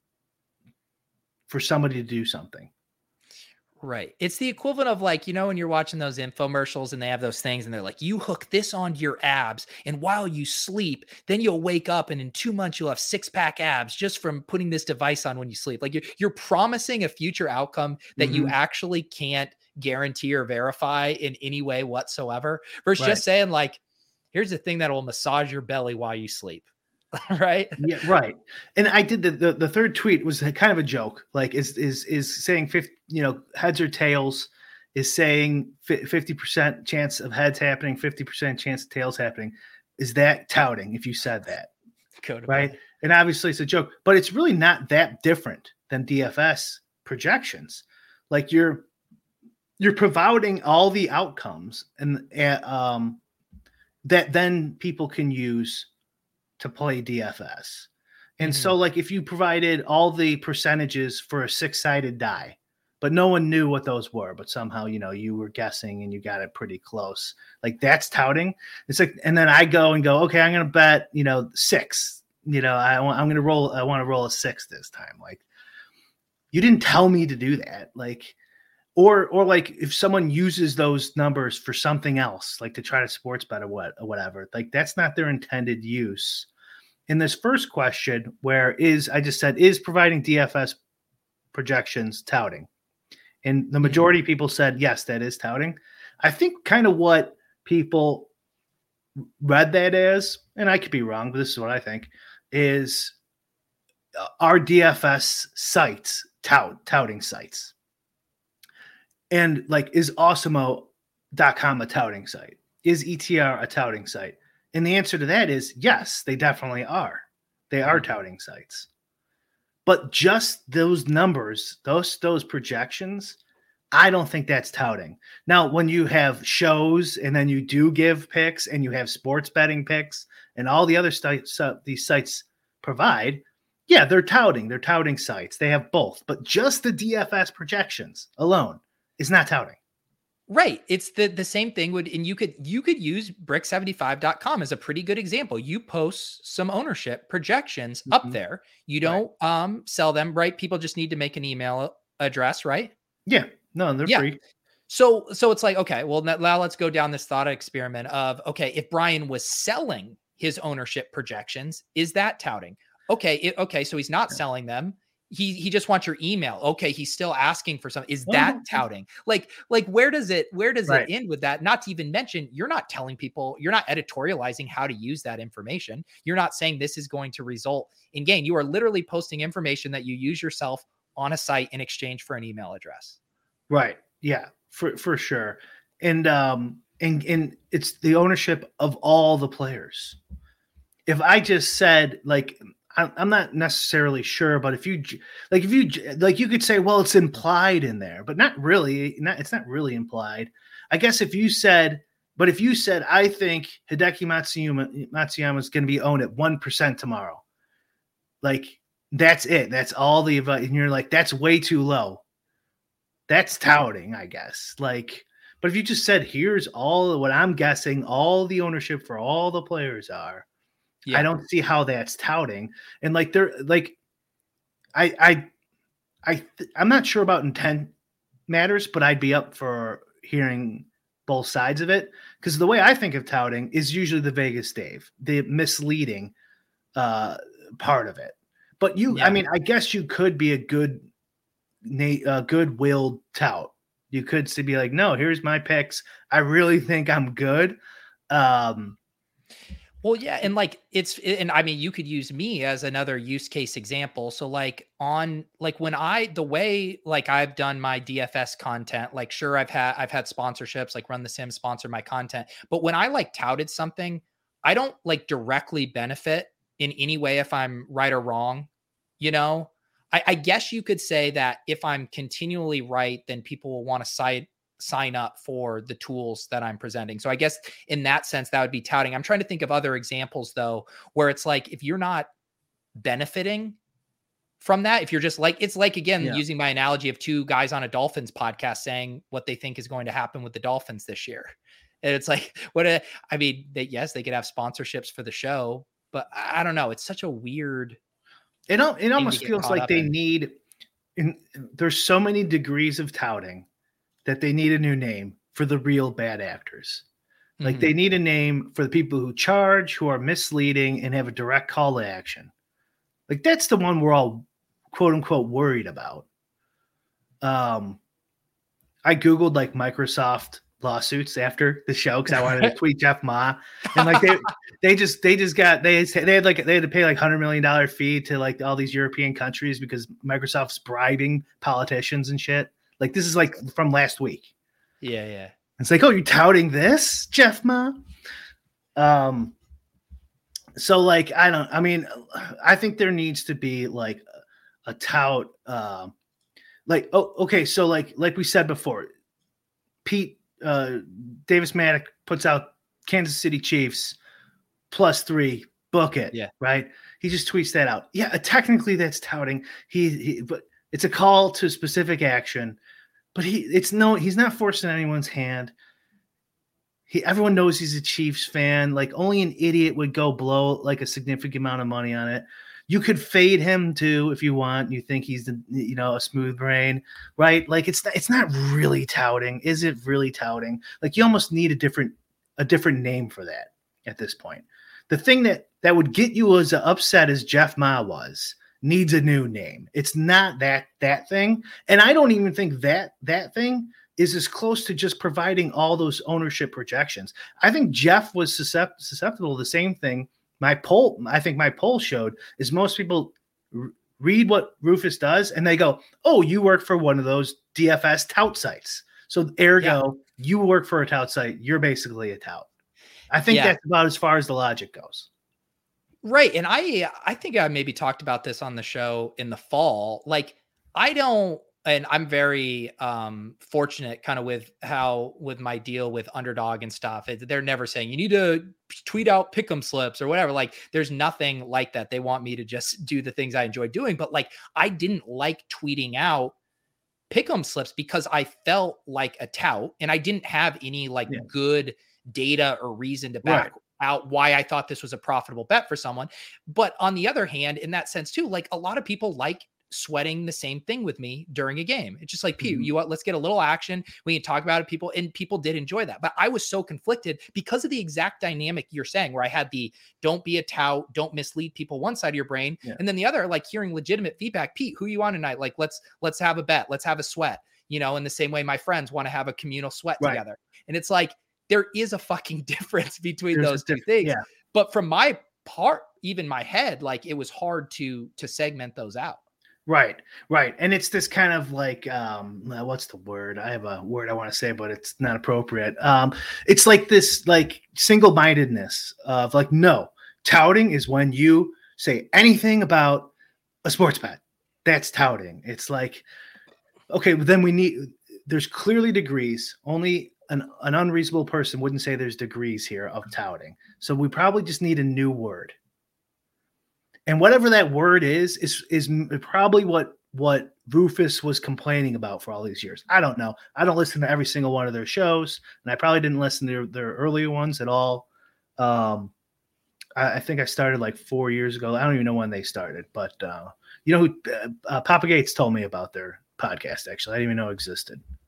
for somebody to do something. Right. It's the equivalent of, like, when you're watching those infomercials and they have those things and they're like, you hook this onto your abs, and while you sleep, then you'll wake up and in 2 months you'll have 6-pack abs just from putting this device on when you sleep. Like, you're promising a future outcome that you actually can't guarantee or verify in any way whatsoever, versus just saying, like, here's the thing that will massage your belly while you sleep. Right. Yeah. Right. And I did the third tweet was kind of a joke. Like, is saying 50, heads or tails, is saying 50% chance of heads happening, 50% chance of tails happening. Is that touting if you said that? Right. And obviously it's a joke, but it's really not that different than DFS projections. Like, you're providing all the outcomes and that then people can use to play DFS. And so, like, if you provided all the percentages for a 6-sided die, but no one knew what those were, but somehow, you were guessing and you got it pretty close, like, that's touting. It's like, and then I go, okay, I'm going to bet, 6, I want to roll a 6 this time. Like, you didn't tell me to do that. Like, or like, if someone uses those numbers for something else, like to try to sports bet or whatever, like, that's not their intended use. In this first question, I just said, is providing DFS projections touting? And the majority of people said, yes, that is touting. I think kind of what people read that as, and I could be wrong, but this is what I think, is our DFS sites touting sites. And, like, is Awesemo.com a touting site? Is ETR a touting site? And the answer to that is yes, they definitely are. They are touting sites. But just those numbers, those projections, I don't think that's touting. Now, when you have shows and then you do give picks and you have sports betting picks and all the other sites these sites provide, yeah, they're touting. They're touting sites. They have both. But just the DFS projections alone is not touting. Right. It's the same thing and you could use brick75.com as a pretty good example. You post some ownership projections up there. You don't sell them, right? People just need to make an email address, right? Yeah. No, they're free. So it's like, okay, well, now let's go down this thought experiment of, okay, if Brian was selling his ownership projections, is that touting? Okay. So he's not selling them. He just wants your email. Okay. He's still asking for something. Is that touting? Like where does it end with that? Not to even mention, you're not telling people, you're not editorializing how to use that information. You're not saying this is going to result in gain. You are literally posting information that you use yourself on a site in exchange for an email address. Right. Yeah, for sure. And it's the ownership of all the players. If I just said, like, I'm not necessarily sure, but if you could say, well, it's implied in there, but not really. It's not really implied. I guess if you said, I think Hideki Matsuyama is going to be owned at 1% tomorrow. Like, that's it. That's all the advice. And you're like, that's way too low. That's touting, I guess. Like, but if you just said, here's all what I'm guessing, all the ownership for all the players are. Yeah. I don't see how that's touting. And like, they're like, I'm not sure about intent matters, but I'd be up for hearing both sides of it. Because the way I think of touting is usually the Vegas Dave, the misleading part of it. But Yeah. I mean, I guess you could be a good-willed tout. You could be like, no, here's my picks. I really think I'm good. Well, yeah, and like and I mean, you could use me as another use case example. So like when the way like I've done my DFS content, like sure I've had sponsorships, like Run the Sim sponsor my content, but when I like touted something, I don't like directly benefit in any way if I'm right or wrong, you know? I guess you could say that if I'm continually right, then people will want to sign up for the tools that I'm presenting. So I guess in that sense, that would be touting. I'm trying to think of other examples though, where it's like, if you're not benefiting from that, if you're just like, it's like, again, using my analogy of two guys on a Dolphins podcast saying what they think is going to happen with the Dolphins this year. And it's like, yes, they could have sponsorships for the show, but I don't know. It's such a weird. It almost feels like they need, there's so many degrees of touting that they need a new name for the real bad actors. Like they need a name for the people who charge, who are misleading and have a direct call to action. Like that's the one we're all quote unquote worried about. I Googled like Microsoft lawsuits after the show because I wanted to tweet Jeff Ma, and like they had to pay like $100 million fee to like all these European countries because Microsoft's bribing politicians and shit. Like this is like from last week. Yeah. It's like, oh, you're touting this, Jeff Ma? So like I think there needs to be like a tout so like we said before, Pete Davis Maddock puts out Kansas City Chiefs +3, book it. Yeah. Right. He just tweets that out. Yeah. Technically that's touting. But it's a call to specific action, but he's not forcing anyone's hand. Everyone knows he's a Chiefs fan. Like only an idiot would go blow like a significant amount of money on it. You could fade him too if you want. You think he's a smooth brain, right? Like it's not really touting. Is it really touting? Like you almost need a different name for that at this point. The thing that would get you as upset as Jeff Ma needs a new name. It's not that thing. And I don't even think that thing is as close to just providing all those ownership projections. I think Jeff was susceptible to the same thing. I think my poll showed is most people read what Rufus does and they go, oh, you work for one of those DFS tout sites. So ergo, you work for a tout site. You're basically a tout. I think that's about as far as the logic goes. Right. And I think I maybe talked about this on the show in the fall. Like and I'm very fortunate kind of with my deal with Underdog and stuff. They're never saying you need to tweet out pick'em slips or whatever. Like there's nothing like that. They want me to just do the things I enjoy doing. But like I didn't like tweeting out pick'em slips because I felt like a tout and I didn't have any good data or reason to back out why I thought this was a profitable bet for someone. But on the other hand, in that sense too, like a lot of people like sweating the same thing with me during a game. It's just like, let's get a little action. We can talk about it. People did enjoy that. But I was so conflicted because of the exact dynamic you're saying, where I had the don't be a tout, don't mislead people one side of your brain. Yeah. And then the other, like hearing legitimate feedback. Pete, who you on tonight? Like, let's have a bet. Let's have a sweat, in the same way my friends want to have a communal sweat together. And it's like, there is a fucking difference between those two things. Yeah. But from my part, even my head, like it was hard to segment those out. Right. And it's this kind of like, what's the word? I have a word I want to say, but it's not appropriate. It's like this, like single-mindedness of like, no, touting is when you say anything about a sports bet. That's touting. It's like, okay, but then there's clearly degrees. Only an unreasonable person wouldn't say there's degrees here of touting. So we probably just need a new word. And whatever that word is probably what Rufus was complaining about for all these years. I don't know. I don't listen to every single one of their shows, and I probably didn't listen to their earlier ones at all. I think I started like 4 years ago. I don't even know when they started, but Papa Gates told me about their podcast. Actually, I didn't even know it existed.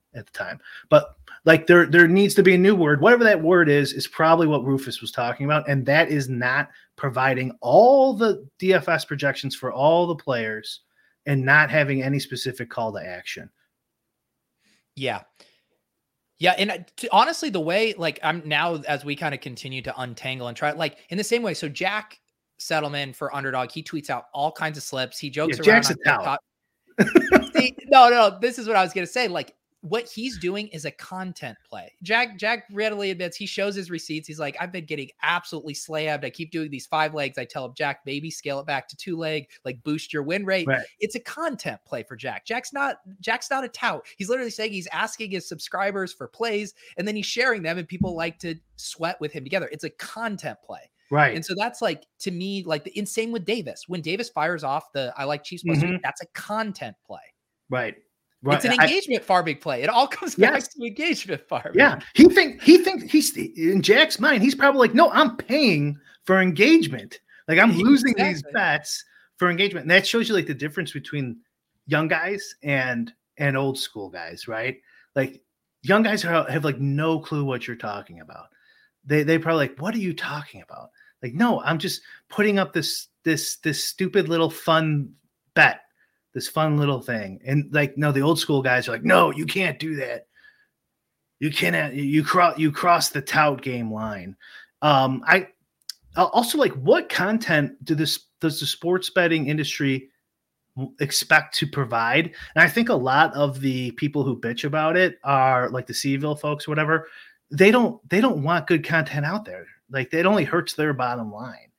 at the time. But like there needs to be a new word. Whatever that word is probably what Rufus was talking about. And that is not providing all the DFS projections for all the players and not having any specific call to action. Yeah. Yeah. And honestly, the way, like, I'm now, as we kind of continue to untangle and try, like, in the same way. So Jack Settleman for Underdog, he tweets out all kinds of slips. He jokes around. Jack's on a tout. See, no, this is what I was going to say. Like, what he's doing is a content play. Jack readily admits, he shows his receipts. He's like, I've been getting absolutely slammed. I keep doing these 5 legs. I tell him, Jack, maybe scale it back to 2 leg, like boost your win rate. Right. It's a content play for Jack. Jack's not a tout. He's literally saying he's asking his subscribers for plays, and then he's sharing them, and people like to sweat with him together. It's a content play. Right. And so that's, like, to me, like, the insane with Davis. When Davis fires off the I like Chiefs plus, that's a content play. Right. It's an engagement farming play. It all comes back to engagement farming. Yeah. He thinks he's in Jack's mind. He's probably like, no, I'm paying for engagement. Like, I'm losing these bets for engagement. And that shows you, like, the difference between young guys and old school guys, right? Like, young guys have like no clue what you're talking about. They probably like, what are you talking about? Like, no, I'm just putting up this stupid little fun bet. This fun little thing. And like, no, the old school guys are like, no, you can't do that. You cannot, you cross the tout game line. I also, like, what content does the sports betting industry expect to provide? And I think a lot of the people who bitch about it are like the Seville folks, whatever. They don't want good content out there. Like, it only hurts their bottom line.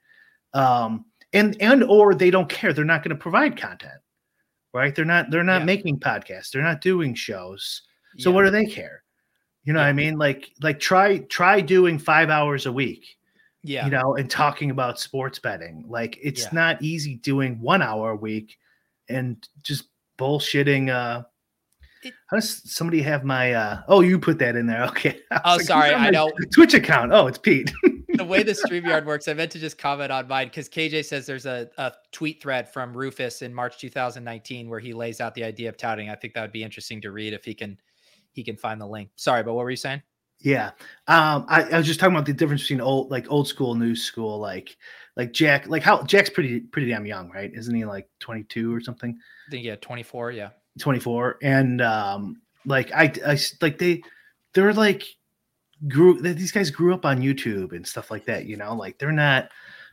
And or they don't care. They're not going to provide content. Right. They're not making podcasts. They're not doing shows. So what do they care? You know what I mean? Like try doing 5 hours a week, you know, and talking about sports betting. Like, it's not easy doing 1 hour a week and just bullshitting. How does somebody have my, you put that in there. Okay. Sorry. I know. Twitch account. Oh, it's Pete. The way the StreamYard works, I meant to just comment on mine because KJ says there's a tweet thread from Rufus in March 2019 where he lays out the idea of touting. I think that would be interesting to read if he can find the link. Sorry, but what were you saying? Yeah. I was just talking about the difference between old school, new school, like Jack, like how Jack's pretty damn young, right? Isn't he like 22 or something? I think 24. Yeah. 24. And like they're like, these guys grew up on YouTube and stuff like that, you know, like they're not,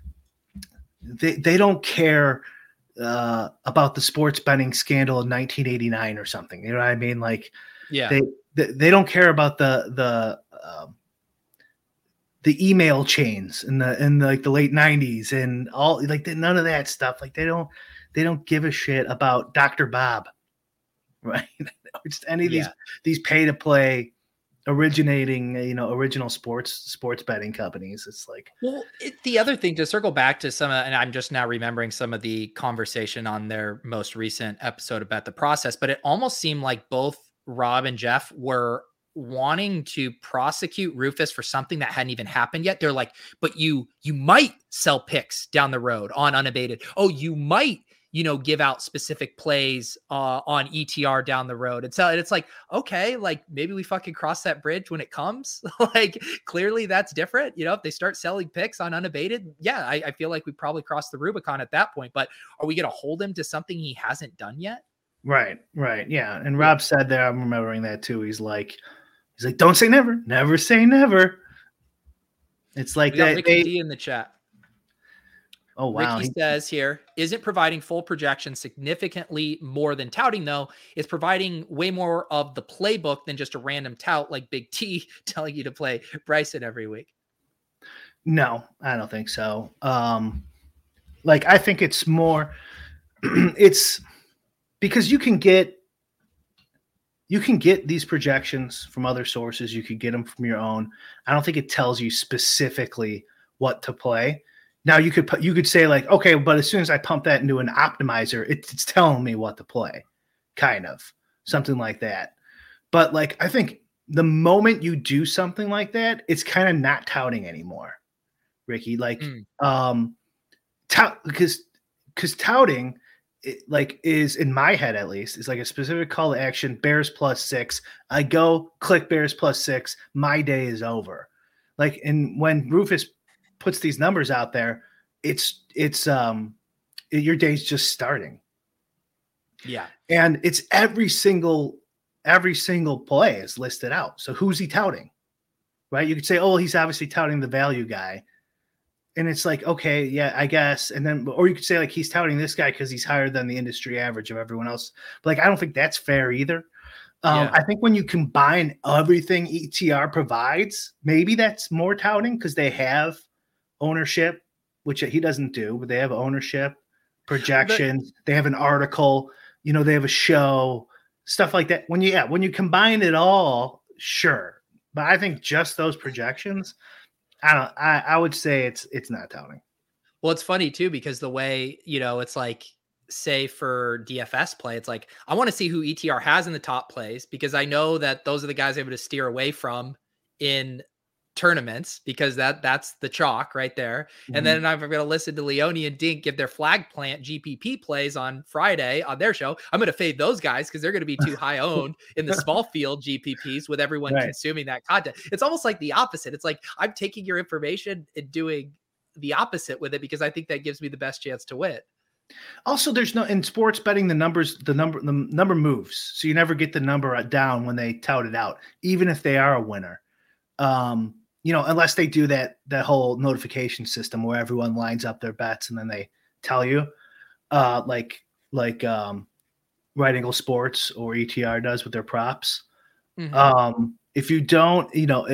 they don't care about the sports betting scandal in 1989 or something. You know what I mean? Like, they don't care about the email chains in like the late 90s and all, like, none of that stuff. Like, they don't give a shit about Dr. Bob, right? Or just any of these pay to play originating, you know, original sports betting companies. It's like, well, the other thing, to circle back to some, and I'm just now remembering some of the conversation on their most recent episode about the process, but it almost seemed like both Rob and Jeff were wanting to prosecute Rufus for something that hadn't even happened yet. They're like, but you might sell picks down the road on unabated. Oh, you might, you know, give out specific plays on ETR down the road. And so it's like, okay, like, maybe we fucking cross that bridge when it comes. Like, clearly that's different. You know, if they start selling picks on unabated, I feel like we probably crossed the Rubicon at that point. But are we going to hold him to something he hasn't done yet? Right. Yeah. And Rob said there, I'm remembering that too. He's like, don't say never. Never say never. It's like that. Ricky D in the chat. Oh, wow. Ricky says here, isn't providing full projection significantly more than touting, though? It's providing way more of the playbook than just a random tout like Big T telling you to play Bryson every week. No, I don't think so. Like, I think it's more, it's because you can get these projections from other sources. You could get them from your own. I don't think it tells you specifically what to play. Now you could say like, okay, but as soon as I pump that into an optimizer, it's telling me what to play, kind of something like that. But like, I think the moment you do something like that, it's kind of not touting anymore, Ricky. Like, because touting is in my head at least, is like a specific call to action, Bears +6. I go click Bears +6. My day is over. Like, and when Rufus puts these numbers out there, it's your day's just starting. Yeah. And it's every single play is listed out. So who's he touting? Right? You could say, oh, he's obviously touting the value guy. And it's like, okay, yeah, I guess. And then, or you could say like he's touting this guy because he's higher than the industry average of everyone else. But like, I don't think that's fair either. I think when you combine everything ETR provides, maybe that's more touting because they have ownership, which he doesn't do, but they have ownership, projections, they have an article, they have a show, stuff like that. When you combine it all, sure. But I think just those projections, I would say it's not touting. Well, it's funny too, because the way, it's like, say for DFS play, it's like, I want to see who ETR has in the top plays because I know that those are the guys I'm able to steer away from in tournaments because that's the chalk right there. Mm-hmm. And then I'm going to listen to Leone and Dink give their flag plant GPP plays on Friday on their show. I'm going to fade those guys because they're going to be too high owned in the small field GPPs with everyone consuming that content. It's almost like the opposite. It's like I'm taking your information and doing the opposite with it because I think that gives me the best chance to win. Also, there's no in sports betting, the number moves. So you never get the number down when they tout it out, even if they are a winner. Unless they do that whole notification system where everyone lines up their bets and then they tell you, like Right Angle Sports or ETR does with their props. Mm-hmm. If you don't,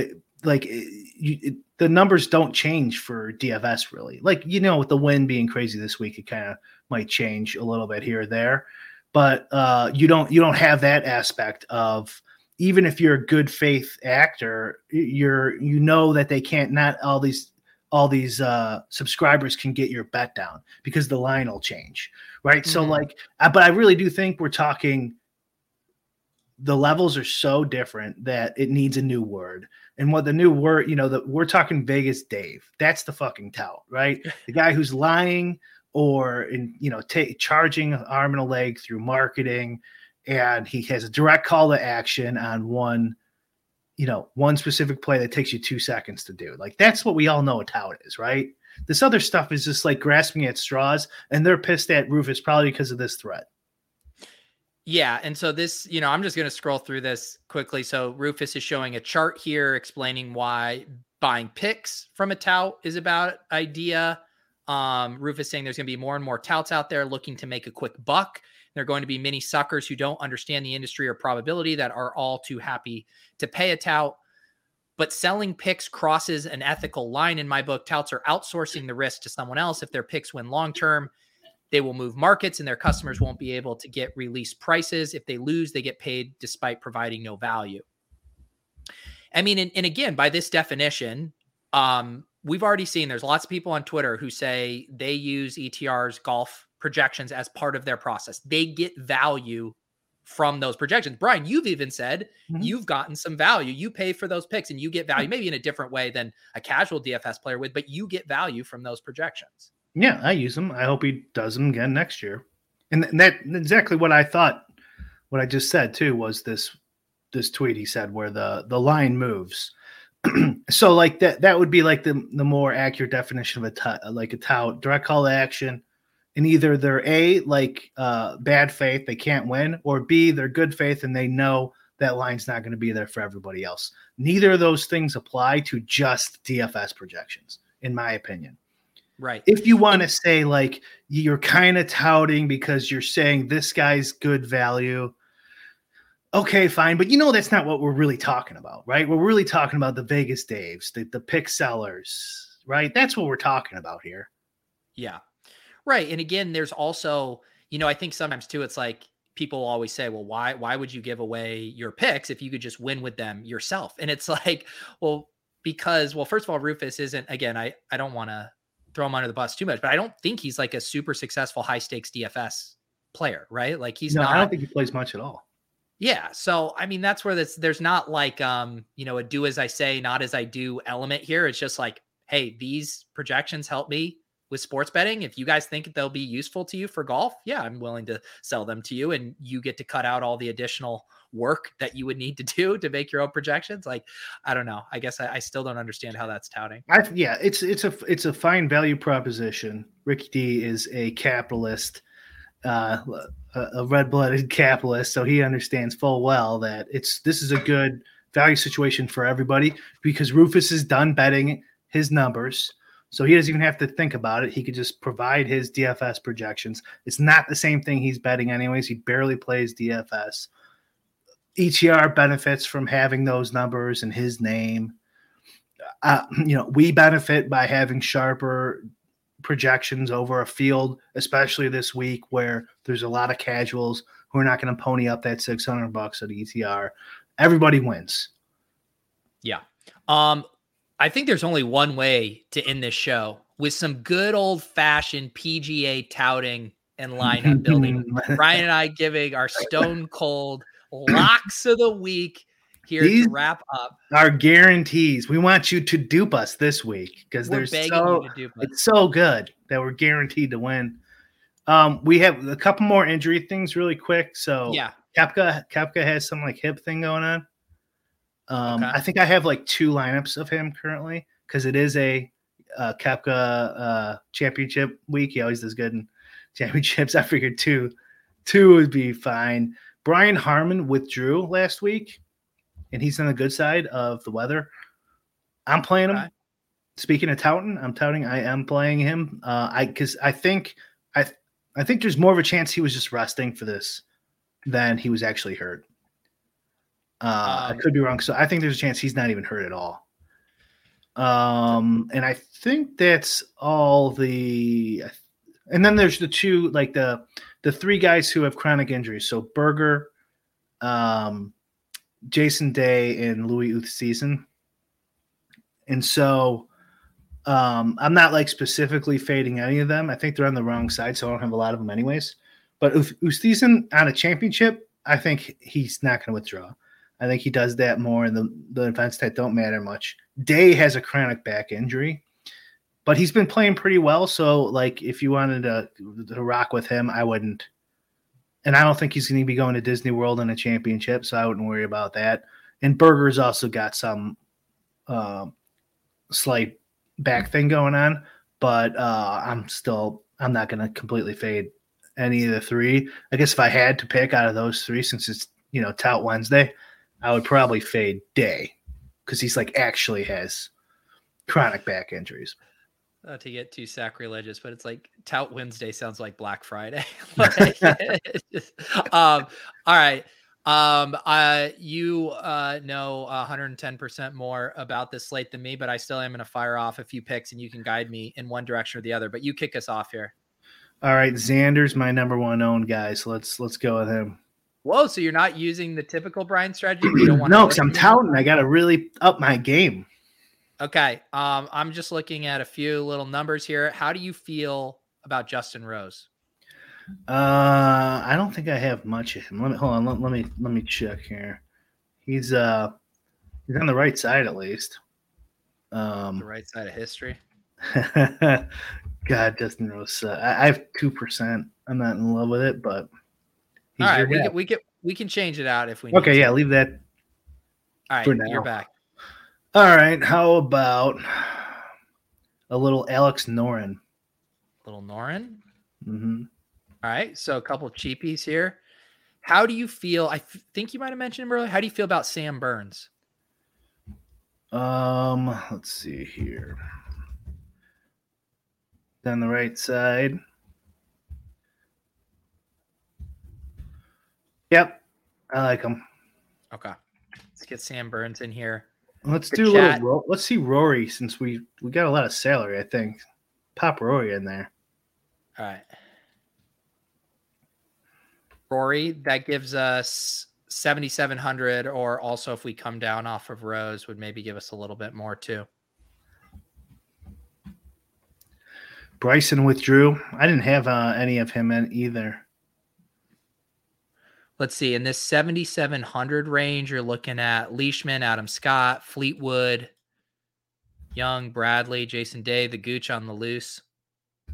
the numbers don't change for DFS really. Like, with the wind being crazy this week, it kind of might change a little bit here or there, but you don't have that aspect of, even if you're a good faith actor, that they can't, not all these subscribers can get your bet down because the line will change. Right. Mm-hmm. So but I really do think we're talking, the levels are so different that it needs a new word. And what the new word, we're talking Vegas Dave. That's the fucking tout, right? The guy who's lying or charging an arm and a leg through marketing, and he has a direct call to action on one specific play that takes you 2 seconds to do. Like, that's what we all know a tout is, right? This other stuff is just like grasping at straws, and they're pissed at Rufus probably because of this threat. Yeah. And so this, I'm just going to scroll through this quickly. So Rufus is showing a chart here explaining why buying picks from a tout is a bad idea. Rufus saying there's going to be more and more touts out there looking to make a quick buck. They're going to be many suckers who don't understand the industry or probability that are all too happy to pay a tout. But selling picks crosses an ethical line in my book. Touts are outsourcing the risk to someone else. If their picks win long-term, they will move markets and their customers won't be able to get released prices. If they lose, they get paid despite providing no value. I mean, and again, by this definition, we've already seen there's lots of people on Twitter who say they use ETR's golf projections as part of their process. They get value from those projections. Brian, you've even said you've gotten some value. You pay for those picks and you get value, maybe in a different way than a casual DFS player would, but you get value from those projections. Yeah, I use them. I hope he does them again next year. And that exactly what I thought. What I just said too was this tweet he said where the line moves. So like that would be like the more accurate definition of a tout, direct call to action. And either they're A, bad faith, they can't win, or B, they're good faith and they know that line's not going to be there for everybody else. Neither of those things apply to just DFS projections, in my opinion. Right. If you want to say like you're kind of touting because you're saying this guy's good value, okay, fine. But that's not what we're really talking about, right? We're really talking about the Vegas Daves, the pick sellers, right? That's what we're talking about here. Yeah. Right. And again, there's also, I think sometimes too, it's like people always say, well, why would you give away your picks if you could just win with them yourself? And it's like, because first of all, Rufus isn't, again, I don't want to throw him under the bus too much, but I don't think he's like a super successful high stakes DFS player, right? Like he's not. I don't think he plays much at all. Yeah. So, I mean, that's where there's not like, a do as I say, not as I do element here. It's just like, hey, these projections help me with sports betting. If you guys think they'll be useful to you for golf, yeah, I'm willing to sell them to you, and you get to cut out all the additional work that you would need to do to make your own projections. Like, I don't know. I guess I still don't understand how that's touting. It's a fine value proposition. Ricky D is a capitalist, a red-blooded capitalist, so he understands full well that this is a good value situation for everybody, because Rufus is done betting his numbers, so he doesn't even have to think about it. He could just provide his DFS projections. It's not the same thing he's betting anyways. He barely plays DFS. ETR benefits from having those numbers in his name. We benefit by having sharper projections over a field, especially this week where there's a lot of casuals who are not going to pony up that $600 at ETR. Everybody wins. Yeah. I think there's only one way to end this show, with some good old fashioned PGA touting and lineup building. Ryan and I giving our stone cold locks of the week here to wrap up. Our guarantees. We want you to dupe us this week, because it's so good that we're guaranteed to win. We have a couple more injury things really quick. So yeah, Koepka has some like hip thing going on. I think I have like 2 lineups of him currently, because it is a Koepka championship week. He always does good in championships. I figured two would be fine. Brian Harman withdrew last week, and he's on the good side of the weather. I'm playing him. Speaking of touting, I am playing him. Because I think there's more of a chance he was just resting for this than he was actually hurt. I could be wrong. So I think there's a chance he's not even hurt at all. And I think that's all and then there's the 2, like the 3 guys who have chronic injuries. So Berger, Jason Day, and Louis Oosthuizen. And so I'm not like specifically fading any of them. I think they're on the wrong side, so I don't have a lot of them anyways. But Oosthuizen on a championship, I think he's not going to withdraw. I think he does that more in the events that don't matter much. Day has a chronic back injury, but he's been playing pretty well. So, like, if you wanted to rock with him, I wouldn't. And I don't think he's going to be going to Disney World in a championship, so I wouldn't worry about that. And Berger's also got some slight back thing going on, but I'm not going to completely fade any of the 3. I guess if I had to pick out of those 3, since it's Tout Wednesday, I would probably fade Day, because he's like actually has chronic back injuries. Not to get too sacrilegious, but it's like Tout Wednesday sounds like Black Friday. All right. You know 110% more about this slate than me, but I still am going to fire off a few picks, and you can guide me in one direction or the other. But you kick us off here. All right, Xander's my number 1 owned guy, so let's go with him. Whoa, so you're not using the typical Brian strategy? You don't want no, because I'm touting. I got to really up my game. Okay. I'm just looking at a few little numbers here. How do you feel about Justin Rose? I don't think I have much of him. Let me check here. He's on the right side at least. The right side of history. God, Justin Rose. I have 2%. I'm not in love with it, but all right, we can change it out if we need okay, to. Yeah, leave that. All right, you're back. All right, how about a little Alex Noren? Little Noren? Mm-hmm. All right, so a couple of cheapies here. How do you feel? I think you might have mentioned him earlier. How do you feel about Sam Burns? Let's see here. Down the right side. Yep, I like him. Okay, let's get Sam Burns in here. Let's do a little. Let's see Rory, since we got a lot of salary. I think pop Rory in there. All right, Rory. That gives us 7,700, or also if we come down off of Rose, would maybe give us a little bit more too. Bryson withdrew. I didn't have any of him in either. Let's see. In this 7,700 range, you're looking at Leishman, Adam Scott, Fleetwood, Young, Bradley, Jason Day, the Gooch on the loose.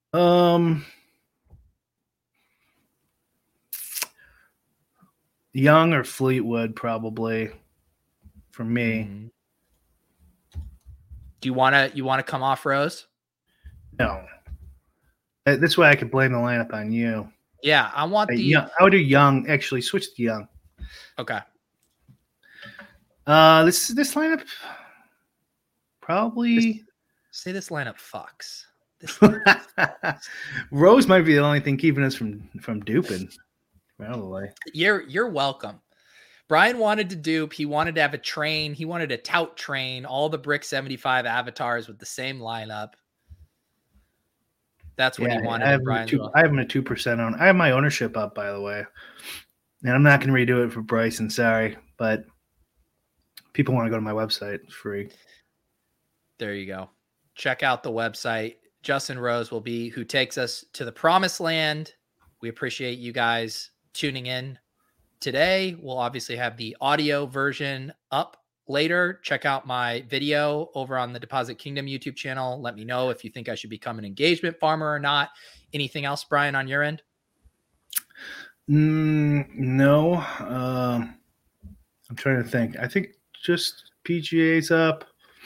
Young or Fleetwood, probably for me. Mm-hmm. Do you want to come off Rose? No. That's why I could blame the lineup on you. Yeah, I want Young. I would do Young. Actually, switch to Young. Okay. This lineup probably. Say this lineup fucks. Rose might be the only thing keeping us from duping. Probably. You're welcome. Brian wanted to dupe. He wanted to have a train. He wanted to tout train all the Brick 75 avatars with the same lineup. That's what he wanted. I have him at 2% on. I have my ownership up, by the way, and I'm not going to redo it for Bryson. Sorry, but people want to go to my website. It's free. There you go. Check out the website. Justin Rose will be who takes us to the promised land. We appreciate you guys tuning in today. We'll obviously have the audio version up later. Check out my video over on the Deposit Kingdom YouTube channel. Let me know if you think I should become an engagement farmer or not. Anything else, Brian, on your end? No. I'm trying to think. I think just PGA's up.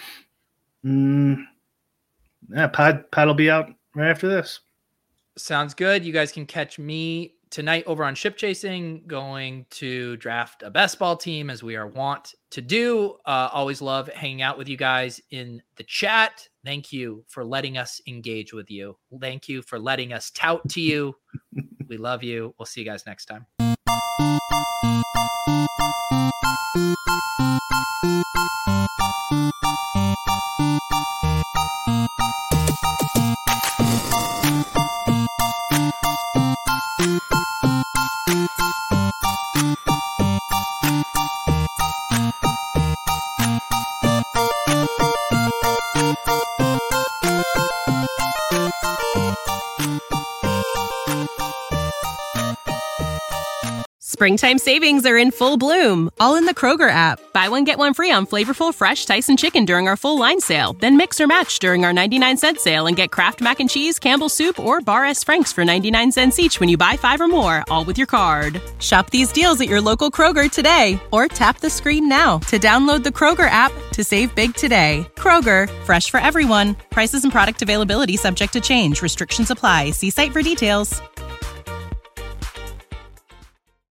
Pod will be out right after this. Sounds good. You guys can catch me tonight over on Ship Chasing, going to draft a best ball team as we are wont to do. Always love hanging out with you guys in the chat. Thank you for letting us engage with you. Thank you for letting us tout to you. We love you. We'll see you guys next time. Springtime savings are in full bloom, all in the Kroger app. Buy one, get one free on flavorful, fresh Tyson chicken during our full line sale. Then mix or match during our 99-cent sale and get Kraft Mac and Cheese, Campbell's Soup, or Bar S. Frank's for 99 cents each when you buy 5 or more, all with your card. Shop these deals at your local Kroger today, or tap the screen now to download the Kroger app to save big today. Kroger, fresh for everyone. Prices and product availability subject to change. Restrictions apply. See site for details.